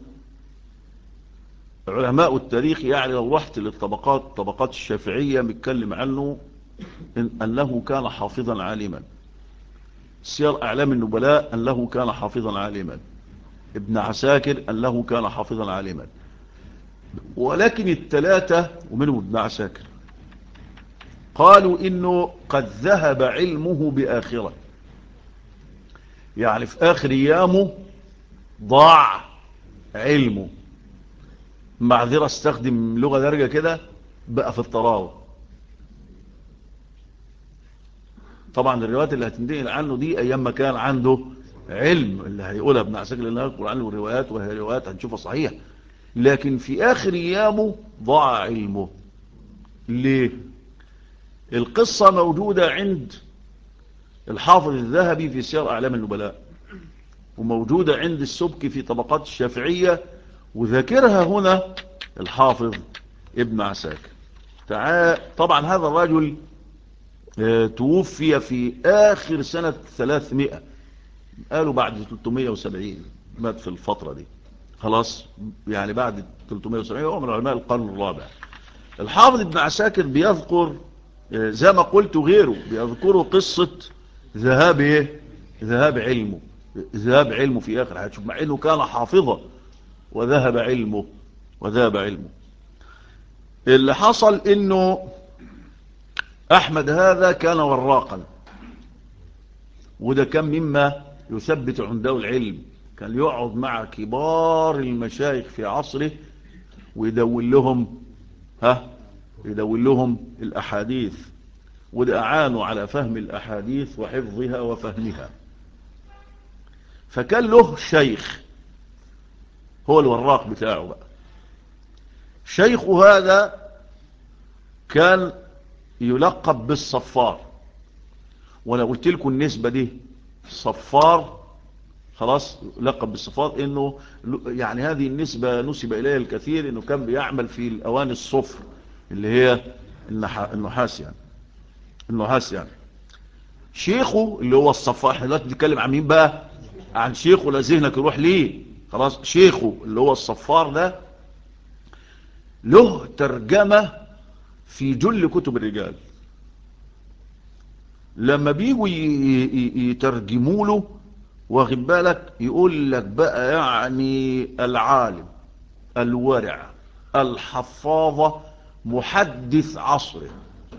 علماء التاريخ، يعني لو رحت للطبقات طبقات الشافعية بيتكلم عنه إن أنه كان حافظا عالما. سير أعلام النبلاء أنه كان حافظا عالما. ابن عساكر أنه كان حافظا عالما. ولكن الثلاثة ومنهم ابن عساكر قالوا إنه قد ذهب علمه بآخرة، يعني في آخر أيامه ضاع علمه. معذرة استخدم لغة درجة كده، بقى في الطراوة. طبعا الروايات اللي هتنتقل عنه دي أيام ما كان عنده علم، اللي هيقولها ابن عساكر لأنه يقول عنه الروايات، وهي روايات هنشوفها صحيح. لكن في آخر أيامه ضاع علمه. ليه؟ القصة موجودة عند الحافظ الذهبي في سير أعلام النبلاء، وموجودة عند السبكي في طبقات الشافعية، وذكرها هنا الحافظ ابن عساكر. طبعا هذا الرجل توفي في آخر سنة ثلاثمائة، قالوا بعد ثلاثمائة وسبعين مات في الفترة دي خلاص، يعني بعد ثلاثمائة وسبعين. هو من علماء القرن الرابع. الحافظ ابن عساكر بيذكر زي ما قلت غيره، بيذكروا قصة ذهاب ايه ذهاب علمه ذهاب علمه في آخر حياته، مع انه كان حافظا وذهب علمه وذهب علمه. اللي حصل انه احمد هذا كان وراقا، وده كان مما يثبت عنده العلم. كان يقعد مع كبار المشايخ في عصره ويدون لهم ها يدون لهم الاحاديث، وده اعانوا على فهم الاحاديث وحفظها وفهمها. فكان له شيخ هو الوراق بتاعه بقى. شيخه هذا كان يلقب بالصفار، وانا قلت لكم النسبة دي صفار خلاص، لقب بالصفار، انه يعني هذه النسبة نسب اليها الكثير، انه كان بيعمل في الاواني الصفر اللي هي النحاس يعني النحاس يعني شيخه اللي هو الصفار. احنا دلوقتي بنتكلم عن مين بقى؟ عن شيخه، لا ذهنك يروح ليه خلاص. شيخه اللي هو الصفار ده له ترجمة في جل كتب الرجال. لما بيجوا يترجموا له واخد بالك، يقول لك بقى يعني العالم الورع الحفاظة محدث عصره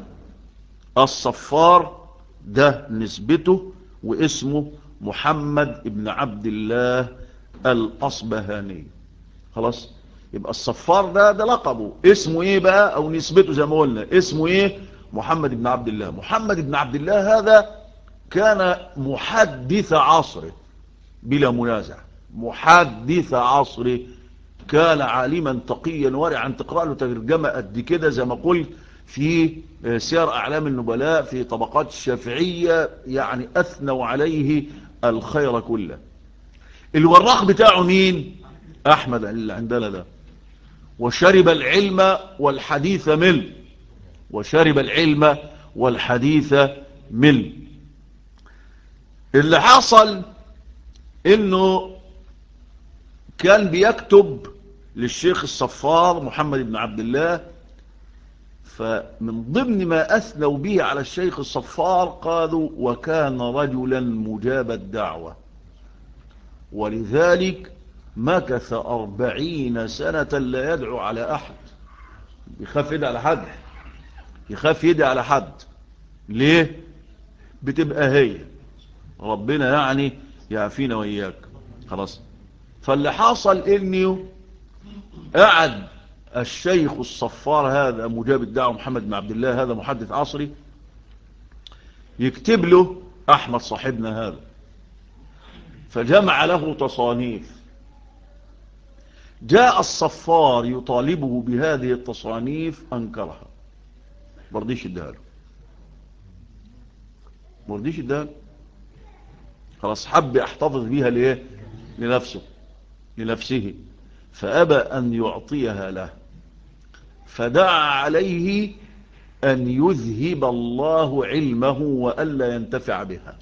الصفار، ده نسبته واسمه محمد ابن عبد الله الأصبهاني خلاص. يبقى الصفار ده ده لقبه. اسمه ايه بقى او نسبته زي ما قلنا؟ اسمه ايه؟ محمد بن عبد الله. محمد بن عبد الله هذا كان محدث عصره بلا منازع، محدث عصره. كان عالما تقيا ورعا، تقرأ له ترجمة قد كده زي ما قلت في سير أعلام النبلاء، في طبقات الشافعية، يعني أثنوا عليه الخير كله. الوراق بتاعه مين؟ أحمد اللي عندنا ده. وشرب العلم والحديث مل، وشرب العلم والحديث مل. اللي حصل انه كان بيكتب للشيخ الصفار محمد بن عبد الله، فمن ضمن ما أثنوا به على الشيخ الصفار قالوا وكان رجلا مجاب الدعوة، ولذلك مكث أربعين سنة لا يدعو على أحد. يخاف يدعي على حد، يخاف يدعي على حد. ليه؟ بتبقى هي ربنا يعني يعافينا وإياك. خلاص. فاللي حصل إنه قعد الشيخ الصفار هذا مجاب الدعوة محمد بن عبد الله هذا محدث عصري يكتب له أحمد صاحبنا هذا، فجمع له تصانيف. جاء الصفار يطالبه بهذه التصانيف أنكرها، مرضيش اداها له، مرضيش اداها له. خلاص، حب يحتفظ بيها ليه؟ لنفسه، لنفسه، فأبى أن يعطيها له. فدعا عليه أن يذهب الله علمه وألا ينتفع بها،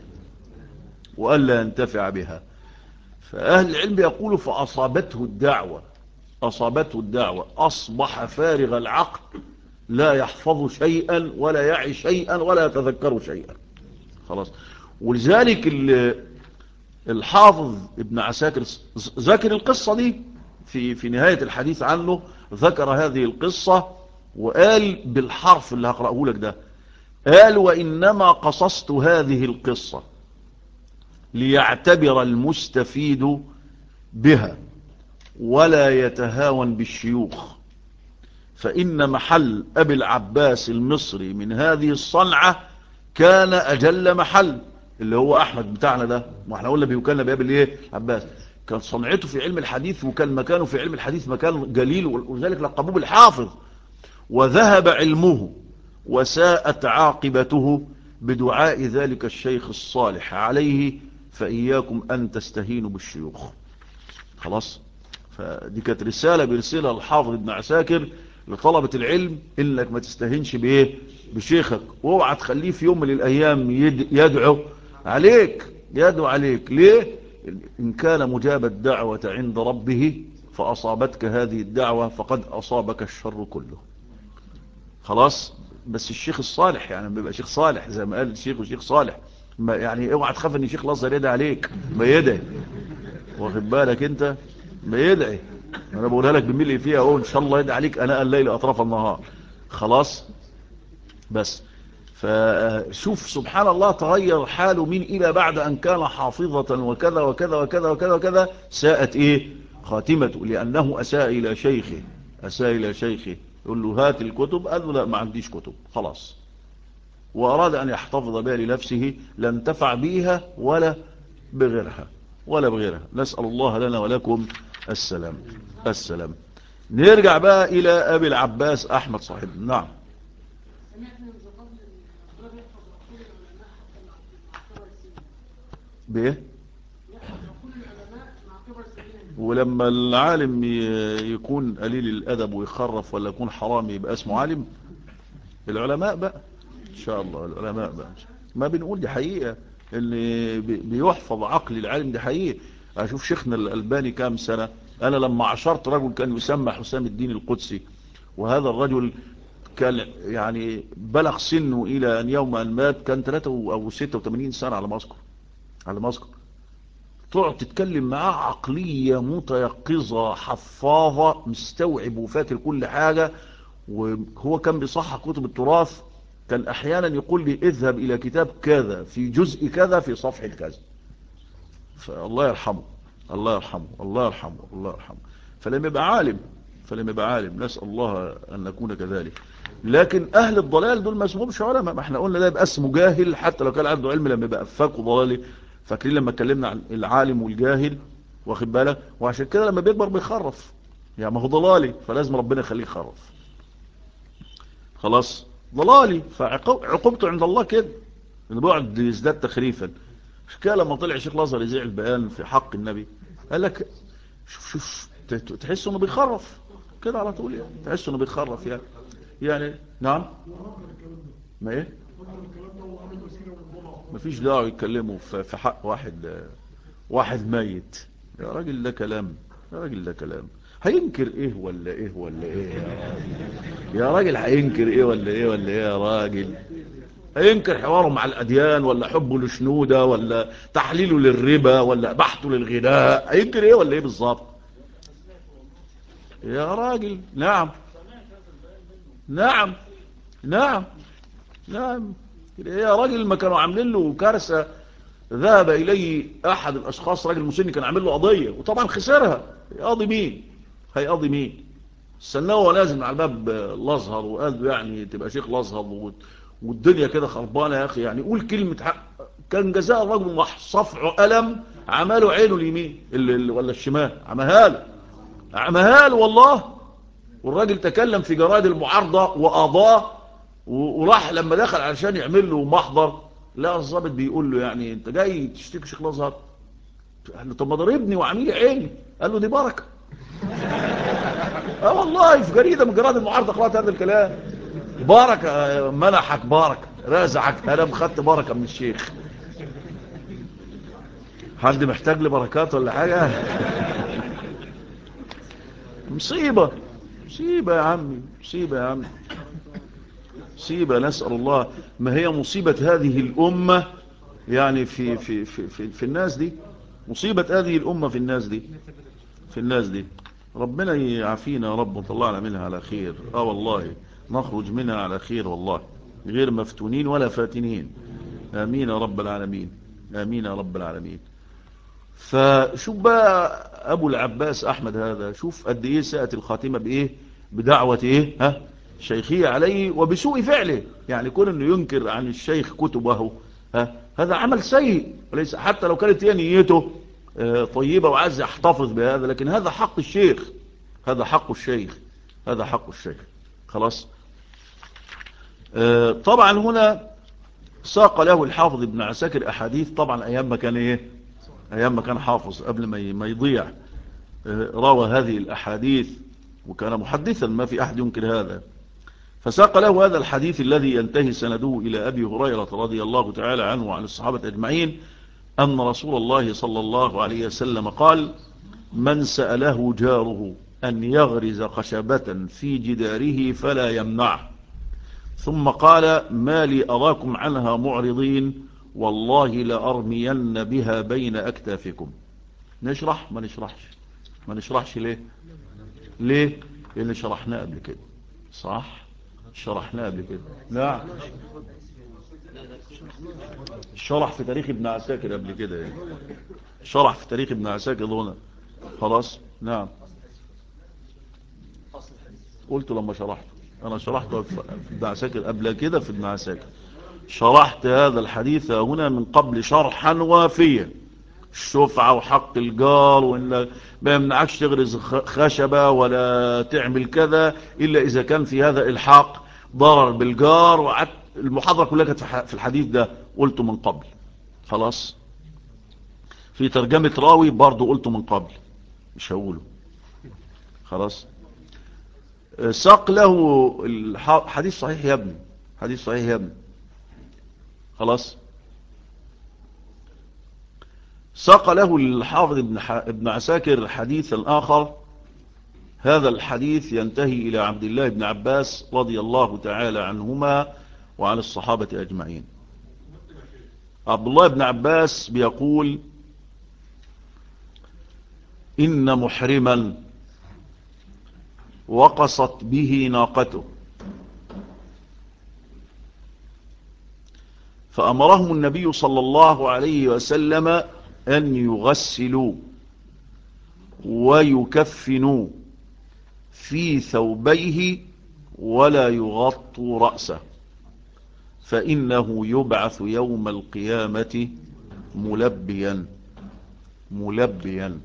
وألا ينتفع بها. فأهل العلم يقولوا فأصابته الدعوة، أصابته الدعوة، أصبح فارغ العقل، لا يحفظ شيئا ولا يعي شيئا ولا يتذكر شيئا. خلاص. ولذلك الحافظ ابن عساكر ذكر القصة دي في في نهاية الحديث عنه، ذكر هذه القصة وقال بالحرف اللي هقرأه لك ده، قال وإنما قصصت هذه القصة ليعتبر المستفيد بها ولا يتهاون بالشيوخ، فإن محل أبي العباس المصري من هذه الصنعة كان أجل محل، اللي هو أحمد بتاعنا ده، ما احنا قلنا بيوكلنا بأبي الايه عباس. كان صنعته في علم الحديث وكان مكانه في علم الحديث مكان جليل، ولذلك لقبوه بالحافظ. وذهب علمه وساءت عاقبته بدعاء ذلك الشيخ الصالح عليه، فإياكم أن تستهينوا بالشيوخ. خلاص. فدي كانت رسالة بيرسلها الحافظ ابن عساكر لطلبة العلم، إنك ما تستهينش بإيه؟ بشيخك، واوعى تخليه في يوم من الأيام يدعو عليك، يدعو عليك. ليه؟ إن كان مجاب الدعوة عند ربه فأصابتك هذه الدعوة فقد أصابك الشر كله. خلاص. بس الشيخ الصالح يعني بيبقى شيخ صالح زي ما قال الشيخ وشيخ صالح، ما يعني اوعى تخاف ان الشيخ الازهر يدعي عليك، ما يدعي، واخد بالك انت؟ ما يدعي. انا بقولها لك بملي فيها اهو، ان شاء الله يدعي عليك اناء الليل اطراف النهار. خلاص. بس فشوف سبحان الله تغير حاله من الى بعد ان كان حافظة وكذا وكذا وكذا وكذا وكذا، ساءت ايه خاتمته، لانه اساء الى شيخه، اساء الى شيخه. يقول له هات الكتب، قال له لا ما عنديش كتب. خلاص. واراد ان يحتفظ بها لنفسه، لا انتفع بيها ولا بغيرها، ولا بغيرها. نسأل الله لنا ولكم السلام، السلام. نرجع بقى الى ابي العباس احمد صاحبنا. نعم. بايه؟ ولما العالم يكون قليل الادب ويخرف ولا يكون حرامي يبقى اسمه عالم؟ العلماء بقى ان شاء الله، العلماء بقى. ما بنقول دي حقيقة اللي بيحفظ عقل العالم، دي حقيقة. اشوف شيخنا الألباني كام سنة، انا لما عشرت رجل كان يسمى حسام الدين القدسي، وهذا الرجل كان يعني بلغ سنه الى ان يوم ان مات كان ثلاثة او ستة وثمانين سنة على ما اذكر، على ما اذكر. تقعد تتكلم معاه عقلية متيقظة حفاظة، مستوعب وفاكر كل حاجة. وهو كان بيصحح كتب التراث، كان احيانا يقول لي اذهب الى كتاب كذا في جزء كذا في صفحة كذا. فالله يرحمه، الله يرحمه، الله يرحمه، الله يرحمه. فلم يبقى عالم فلم يبقى عالم نسأل الله أن نكون كذلك. لكن أهل الضلال دول ما اسمهمش علماء، ما احنا قلنا ده يبقى اسمه جاهل حتى لو كان عنده علم لما يبقى أفاك وضلالي. فاكرين لما اتكلمنا عن العالم والجاهل، واخد بالك؟ وعشان كده لما بيكبر بيخرف، يعني ما هو ضلالي فلازم ربنا يخليه يخرف، خلاص ضلالي فعقوبته عند الله كده انه بيقعد يزداد تخريفا. مش كده لما طلع الشيخ الازهر يذيع البيان في حق النبي قال لك شوف شوف تحس انه بيخرف كده على طول، يعني تحس انه بيخرف يعني يعني نعم. ما ايه مفيش داعي يتكلموا في حق واحد واحد ميت. يا راجل ده كلام، يا راجل ده كلام. هينكر ايه ولا ايه ولا ايه يا راجل؟ يا راجل هينكر ايه ولا ايه ولا ايه يا راجل؟ هينكر حواره مع الاديان ولا حبه لشنودة ولا تحليله للربا ولا بحثه للغناء؟ هينكر ايه ولا ايه بالظبط يا راجل؟ نعم نعم نعم نعم. يا راجل ما كانوا عاملين له كارثة، ذهب إليه أحد الأشخاص راجل مسني كان عامل له قضية وطبعا خسرها. يقضي مين؟ هيقضي مين؟ استناه وهو نازل على الباب الأزهر وقال له يعني تبقى شيخ الأزهر والدنيا كده خربانة يا أخي، يعني قول كلمة حق. كان جزاء الرجل صفعه ألم، عمله عينه اليمين ولا الشمال، عمها له عمها له والله. والراجل تكلم في جرائد المعارضة وقضاه، وراح لما دخل علشان يعمل له محضر لا الضابط بيقول له يعني انت جاي تشتكي شيخ الازهر؟ قال له طب ما ضربني وعميل عيني. قال له دي بركه. اه والله في جريده من جرائد المعارضه قرات هذا الكلام. بركه منحك بركه رازعك هلم خدت بركه من الشيخ. حد محتاج لبركات ولا حاجه؟ مصيبه مصيبه يا عمي مصيبه يا عمي مصيبه. نسال الله. ما هي مصيبه هذه الامه يعني في في في في, في الناس دي، مصيبة هذه الأمة في الناس دي في الناس دي. ربنا يعافينا يا رب وطلعنا منها على خير. اه والله نخرج منها على خير والله، غير مفتونين ولا فاتنين. آمين يا رب العالمين، آمين يا رب العالمين. فشوف بقى أبو العباس أحمد هذا، شوف قد إيه ساءت الخاتمة بإيه؟ بدعوة إيه؟ ها؟ شيخية عليه وبسوء فعله. يعني كون أنه ينكر عن الشيخ كتبه، ها؟ هذا عمل سيء، وليس حتى لو كانت هي نيته طيبة وعايز يحتفظ بهذا، لكن هذا حق الشيخ، هذا حق الشيخ، هذا حق الشيخ. خلاص. طبعا هنا ساق له الحافظ ابن عساكر أحاديث، طبعا أيام ما كان إيه؟ أيام ما كان حافظ قبل ما يضيع روى هذه الأحاديث وكان محدثا ما في أحد ينكر هذا. فساق له هذا الحديث الذي ينتهي سنده إلى أبي هريرة رضي الله تعالى عنه وعن الصحابة أجمعين أن رسول الله صلى الله عليه وسلم قال: من سأله جاره أن يغرز خشبة في جداره فلا يمنعه. ثم قال: ما لي أراكم عنها معرضين، والله لأرمين بها بين أكتافكم. نشرح ما نشرحش ما نشرحش ليه ليه لأن شرحناه قبل كده. صح شرحناه قبل كده. لا شرح في تاريخ ابن عساكر قبل كده يعني. شرح في تاريخ ابن عساكر هنا. خلاص. نعم قلت لما شرحت انا شرحته في ابن عساكر قبل كده. في ابن عساكر شرحت هذا الحديث هنا من قبل شرحا وافيا. الشفعة وحق الجار وإن ما يمنعكش تغرز خشبة ولا تعمل كذا إلا إذا كان في هذا الحاق ضرر بالجار. وعد المحاضرة كلها كانت في الحديث ده قلته من قبل. خلاص. في ترجمة راوي برضو قلته من قبل مش هقوله. خلاص. ساق له الحديث صحيح يا ابني، حديث صحيح يا ابني. خلاص. ساق له الحافظ ابن, ابن عساكر حديثا آخر. هذا الحديث ينتهي إلى عبد الله بن عباس رضي الله تعالى عنهما وعن الصحابة أجمعين. عبد الله بن عباس بيقول: إن محرما وقصت به ناقته فأمرهم النبي صلى الله عليه وسلم أن يغسلوا، ويكفن في ثوبيه ولا يغطوا رأسه فإنه يبعث يوم القيامة ملبيا ملبيا.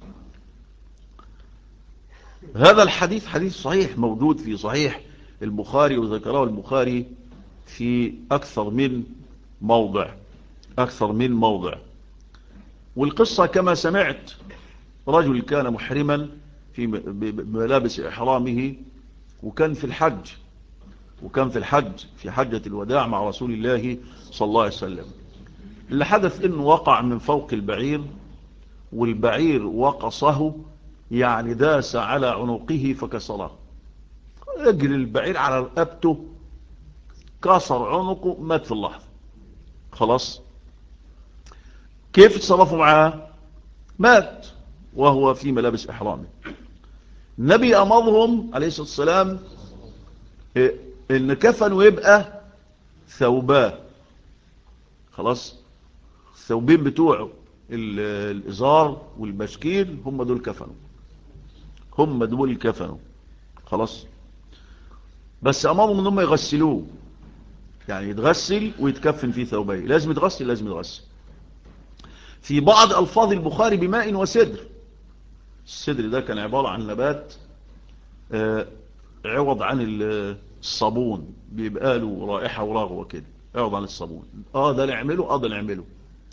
هذا الحديث حديث صحيح موجود في صحيح البخاري، وذكره البخاري في أكثر من موضع أكثر من موضع. والقصة كما سمعت، رجل كان محرما في ملابس إحرامه، وكان في الحج وكان في الحج في حجة الوداع مع رسول الله صلى الله عليه وسلم. اللي حدث انه وقع من فوق البعير، والبعير وقصه، يعني داس على عنقه فكسره. اجل البعير على رقبته، كسر عنقه، مات في اللحظة. خلاص، كيف اتصرفوا معاه؟ مات وهو في ملابس إحرامه. النبي أمرهم عليه الصلاة والسلام إن كفنوا يبقى ثوباه. خلاص، الثوبين بتوعه الإزار والبشكير هم دول كفنوا هم دول كفنوا خلاص. بس أمرهم إنهم يغسلوه، يعني يتغسل ويتكفن في ثوبيه. لازم يتغسل لازم يتغسل في بعض ألفاظ البخاري بماء وسدر. السدر ده كان عبارة عن نبات آه عوض عن الصابون، بيبقى له رائحة ورغوة كده، عوض عن الصابون. اه ده نعمله اه ده نعمله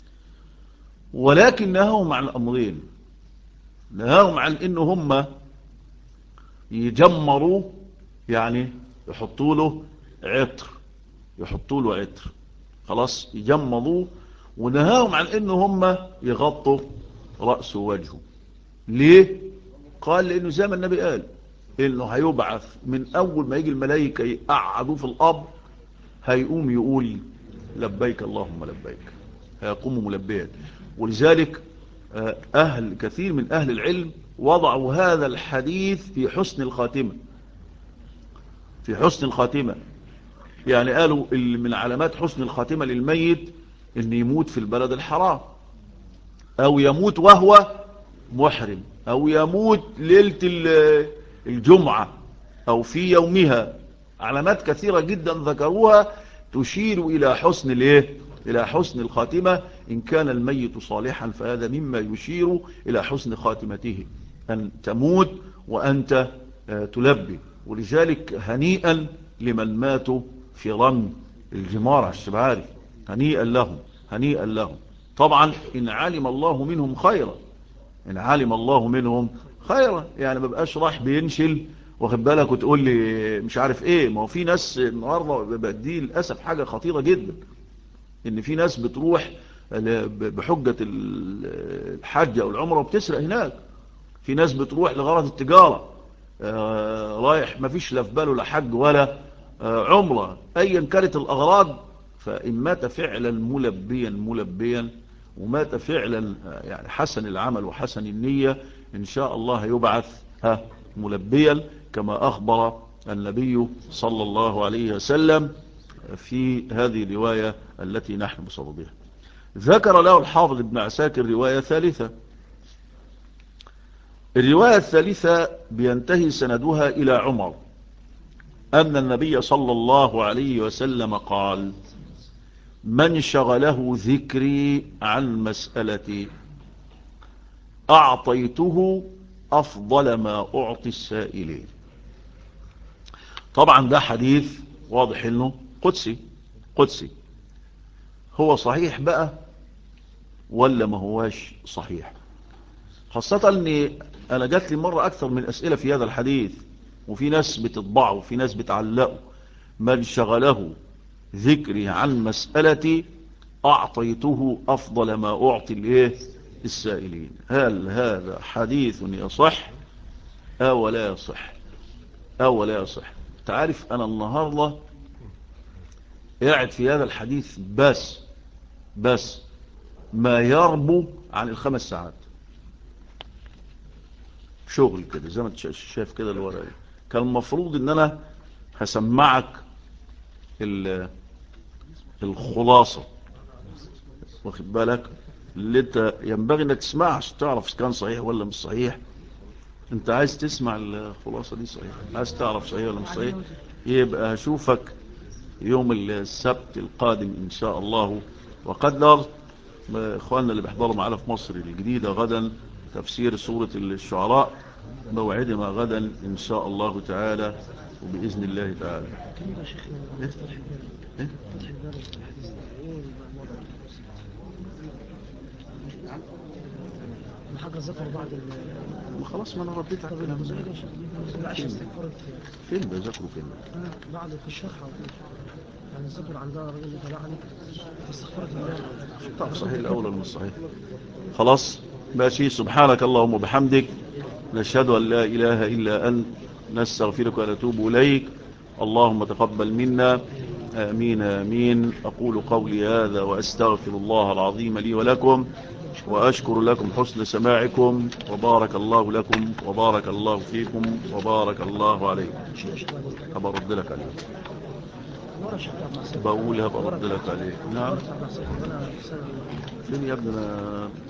ولكن نهاهم عن الأمرين. نهاهم عن إنه هم يجمروا، يعني يحطوا له عطر يحطوا له عطر خلاص يجمضوه. ونهاهم عن إنه هم يغطوا رأسه ووجهه. ليه؟ قال لأنه زي ما النبي قال إنه هيبعث من أول ما يجي الملائكة يقعدوا في الأرض، هيقوم يقول لبيك اللهم لبيك، هيقوم ملبيا. ولذلك أهل كثير من أهل العلم وضعوا هذا الحديث في حسن الخاتمة في حسن الخاتمة يعني قالوا من علامات حسن الخاتمة للميت إن يموت في البلد الحرام، أو يموت وهو محرم، أو يموت ليلة الجمعة أو في يومها. علامات كثيرة جدا ذكروها تشير إلى حسن الايه إلى حسن الخاتمة. إن كان الميت صالحا فهذا مما يشير إلى حسن خاتمته، أن تموت وأنت تلبي. ولذلك هنيئا لمن ماتوا في رمي الجمار على الشبعاري، هنيئا لهم هنيئا لهم. طبعا إن علم الله منهم خيرا إن علم الله منهم خيرا يعني ما بقاش راح بينشل واخد بالك وتقول لي مش عارف ايه. ما هو في ناس النهارده دي للاسف حاجه خطيره جدا، ان في ناس بتروح بحجه الحج او العمره وبتسرق هناك. في ناس بتروح لغرض التجاره، آه رايح ما فيش لا في باله لا حج ولا آه عمره، ايا كانت الاغراض. فان مات فعلا ملبيا ملبيا ومات فعلا يعني حسن العمل وحسن النية، إن شاء الله يبعث ها ملبيا كما أخبر النبي صلى الله عليه وسلم في هذه الرواية التي نحن بصددها. ذكر له الحافظ ابن عساكر رواية ثالثة. الرواية الثالثة بينتهي سندها إلى عمر أن النبي صلى الله عليه وسلم قال: من شغله ذكري عن مسألتي أعطيته أفضل ما أعطي السائلين. طبعا ده حديث واضح إنه قدسي قدسي هو صحيح بقى ولا ما هواش صحيح؟ خاصة أني أنا جات لي مرة أكثر من أسئلة في هذا الحديث، وفي ناس بتطبعه وفي ناس بتعلقه: من شغله ذكري عن مسألتي أعطيته أفضل ما أعطي الإيه السائلين. هل هذا حديث يصح أو لا يصح أو لا يصح؟ تعرف أنا النهاردة قاعد في هذا الحديث بس بس ما يربو عن الخمس ساعات شغل كده زي ما انت شايف كده الورقة. كان المفروض ان انا هسمعك الخلاصة واخد بالك اللي انت ينبغي انك تسمعها عشان تعرف كان صحيح ولا مش صحيح. انت عايز تسمع الخلاصة دي صحيح، عايز تعرف صحيح ولا مش صحيح؟ يبقى هشوفك يوم السبت القادم ان شاء الله وقدر. اخواننا اللي بيحضروا معانا في مصر الجديدة غدا تفسير سورة الشعراء، موعدنا غدا ان شاء الله تعالى وبإذن الله تعالى. كم يا شيخ إيه؟ فتح الباري؟ إيه؟ فتح الباري الحديث ايه الوضع؟ انا حاجه ذكر بعض ال ما خلاص ما انا رديت على طب الكلام ده. الجزئيه يا شيخ ما بقاش استغفرت فين بذكروا فين؟ بعد في الشرح على طول يعني الذكر عندها راجل تبعني استغفرت الله. طب صحيح الاول ولا مش صحيح؟ خلاص ماشي. سبحانك اللهم وبحمدك نشهد ان لا اله الا انت نستغفرك ونتوب اليك. اللهم تقبل منا. آمين آمين. أقول قولي هذا وأستغفر الله العظيم لي ولكم، وأشكر لكم حسن سماعكم، وبارك الله لكم وبارك الله فيكم وبارك الله عليكم. هبقى أرد لك عليه، بقول هبقى أرد لك عليه. نعم. فين يا ابني؟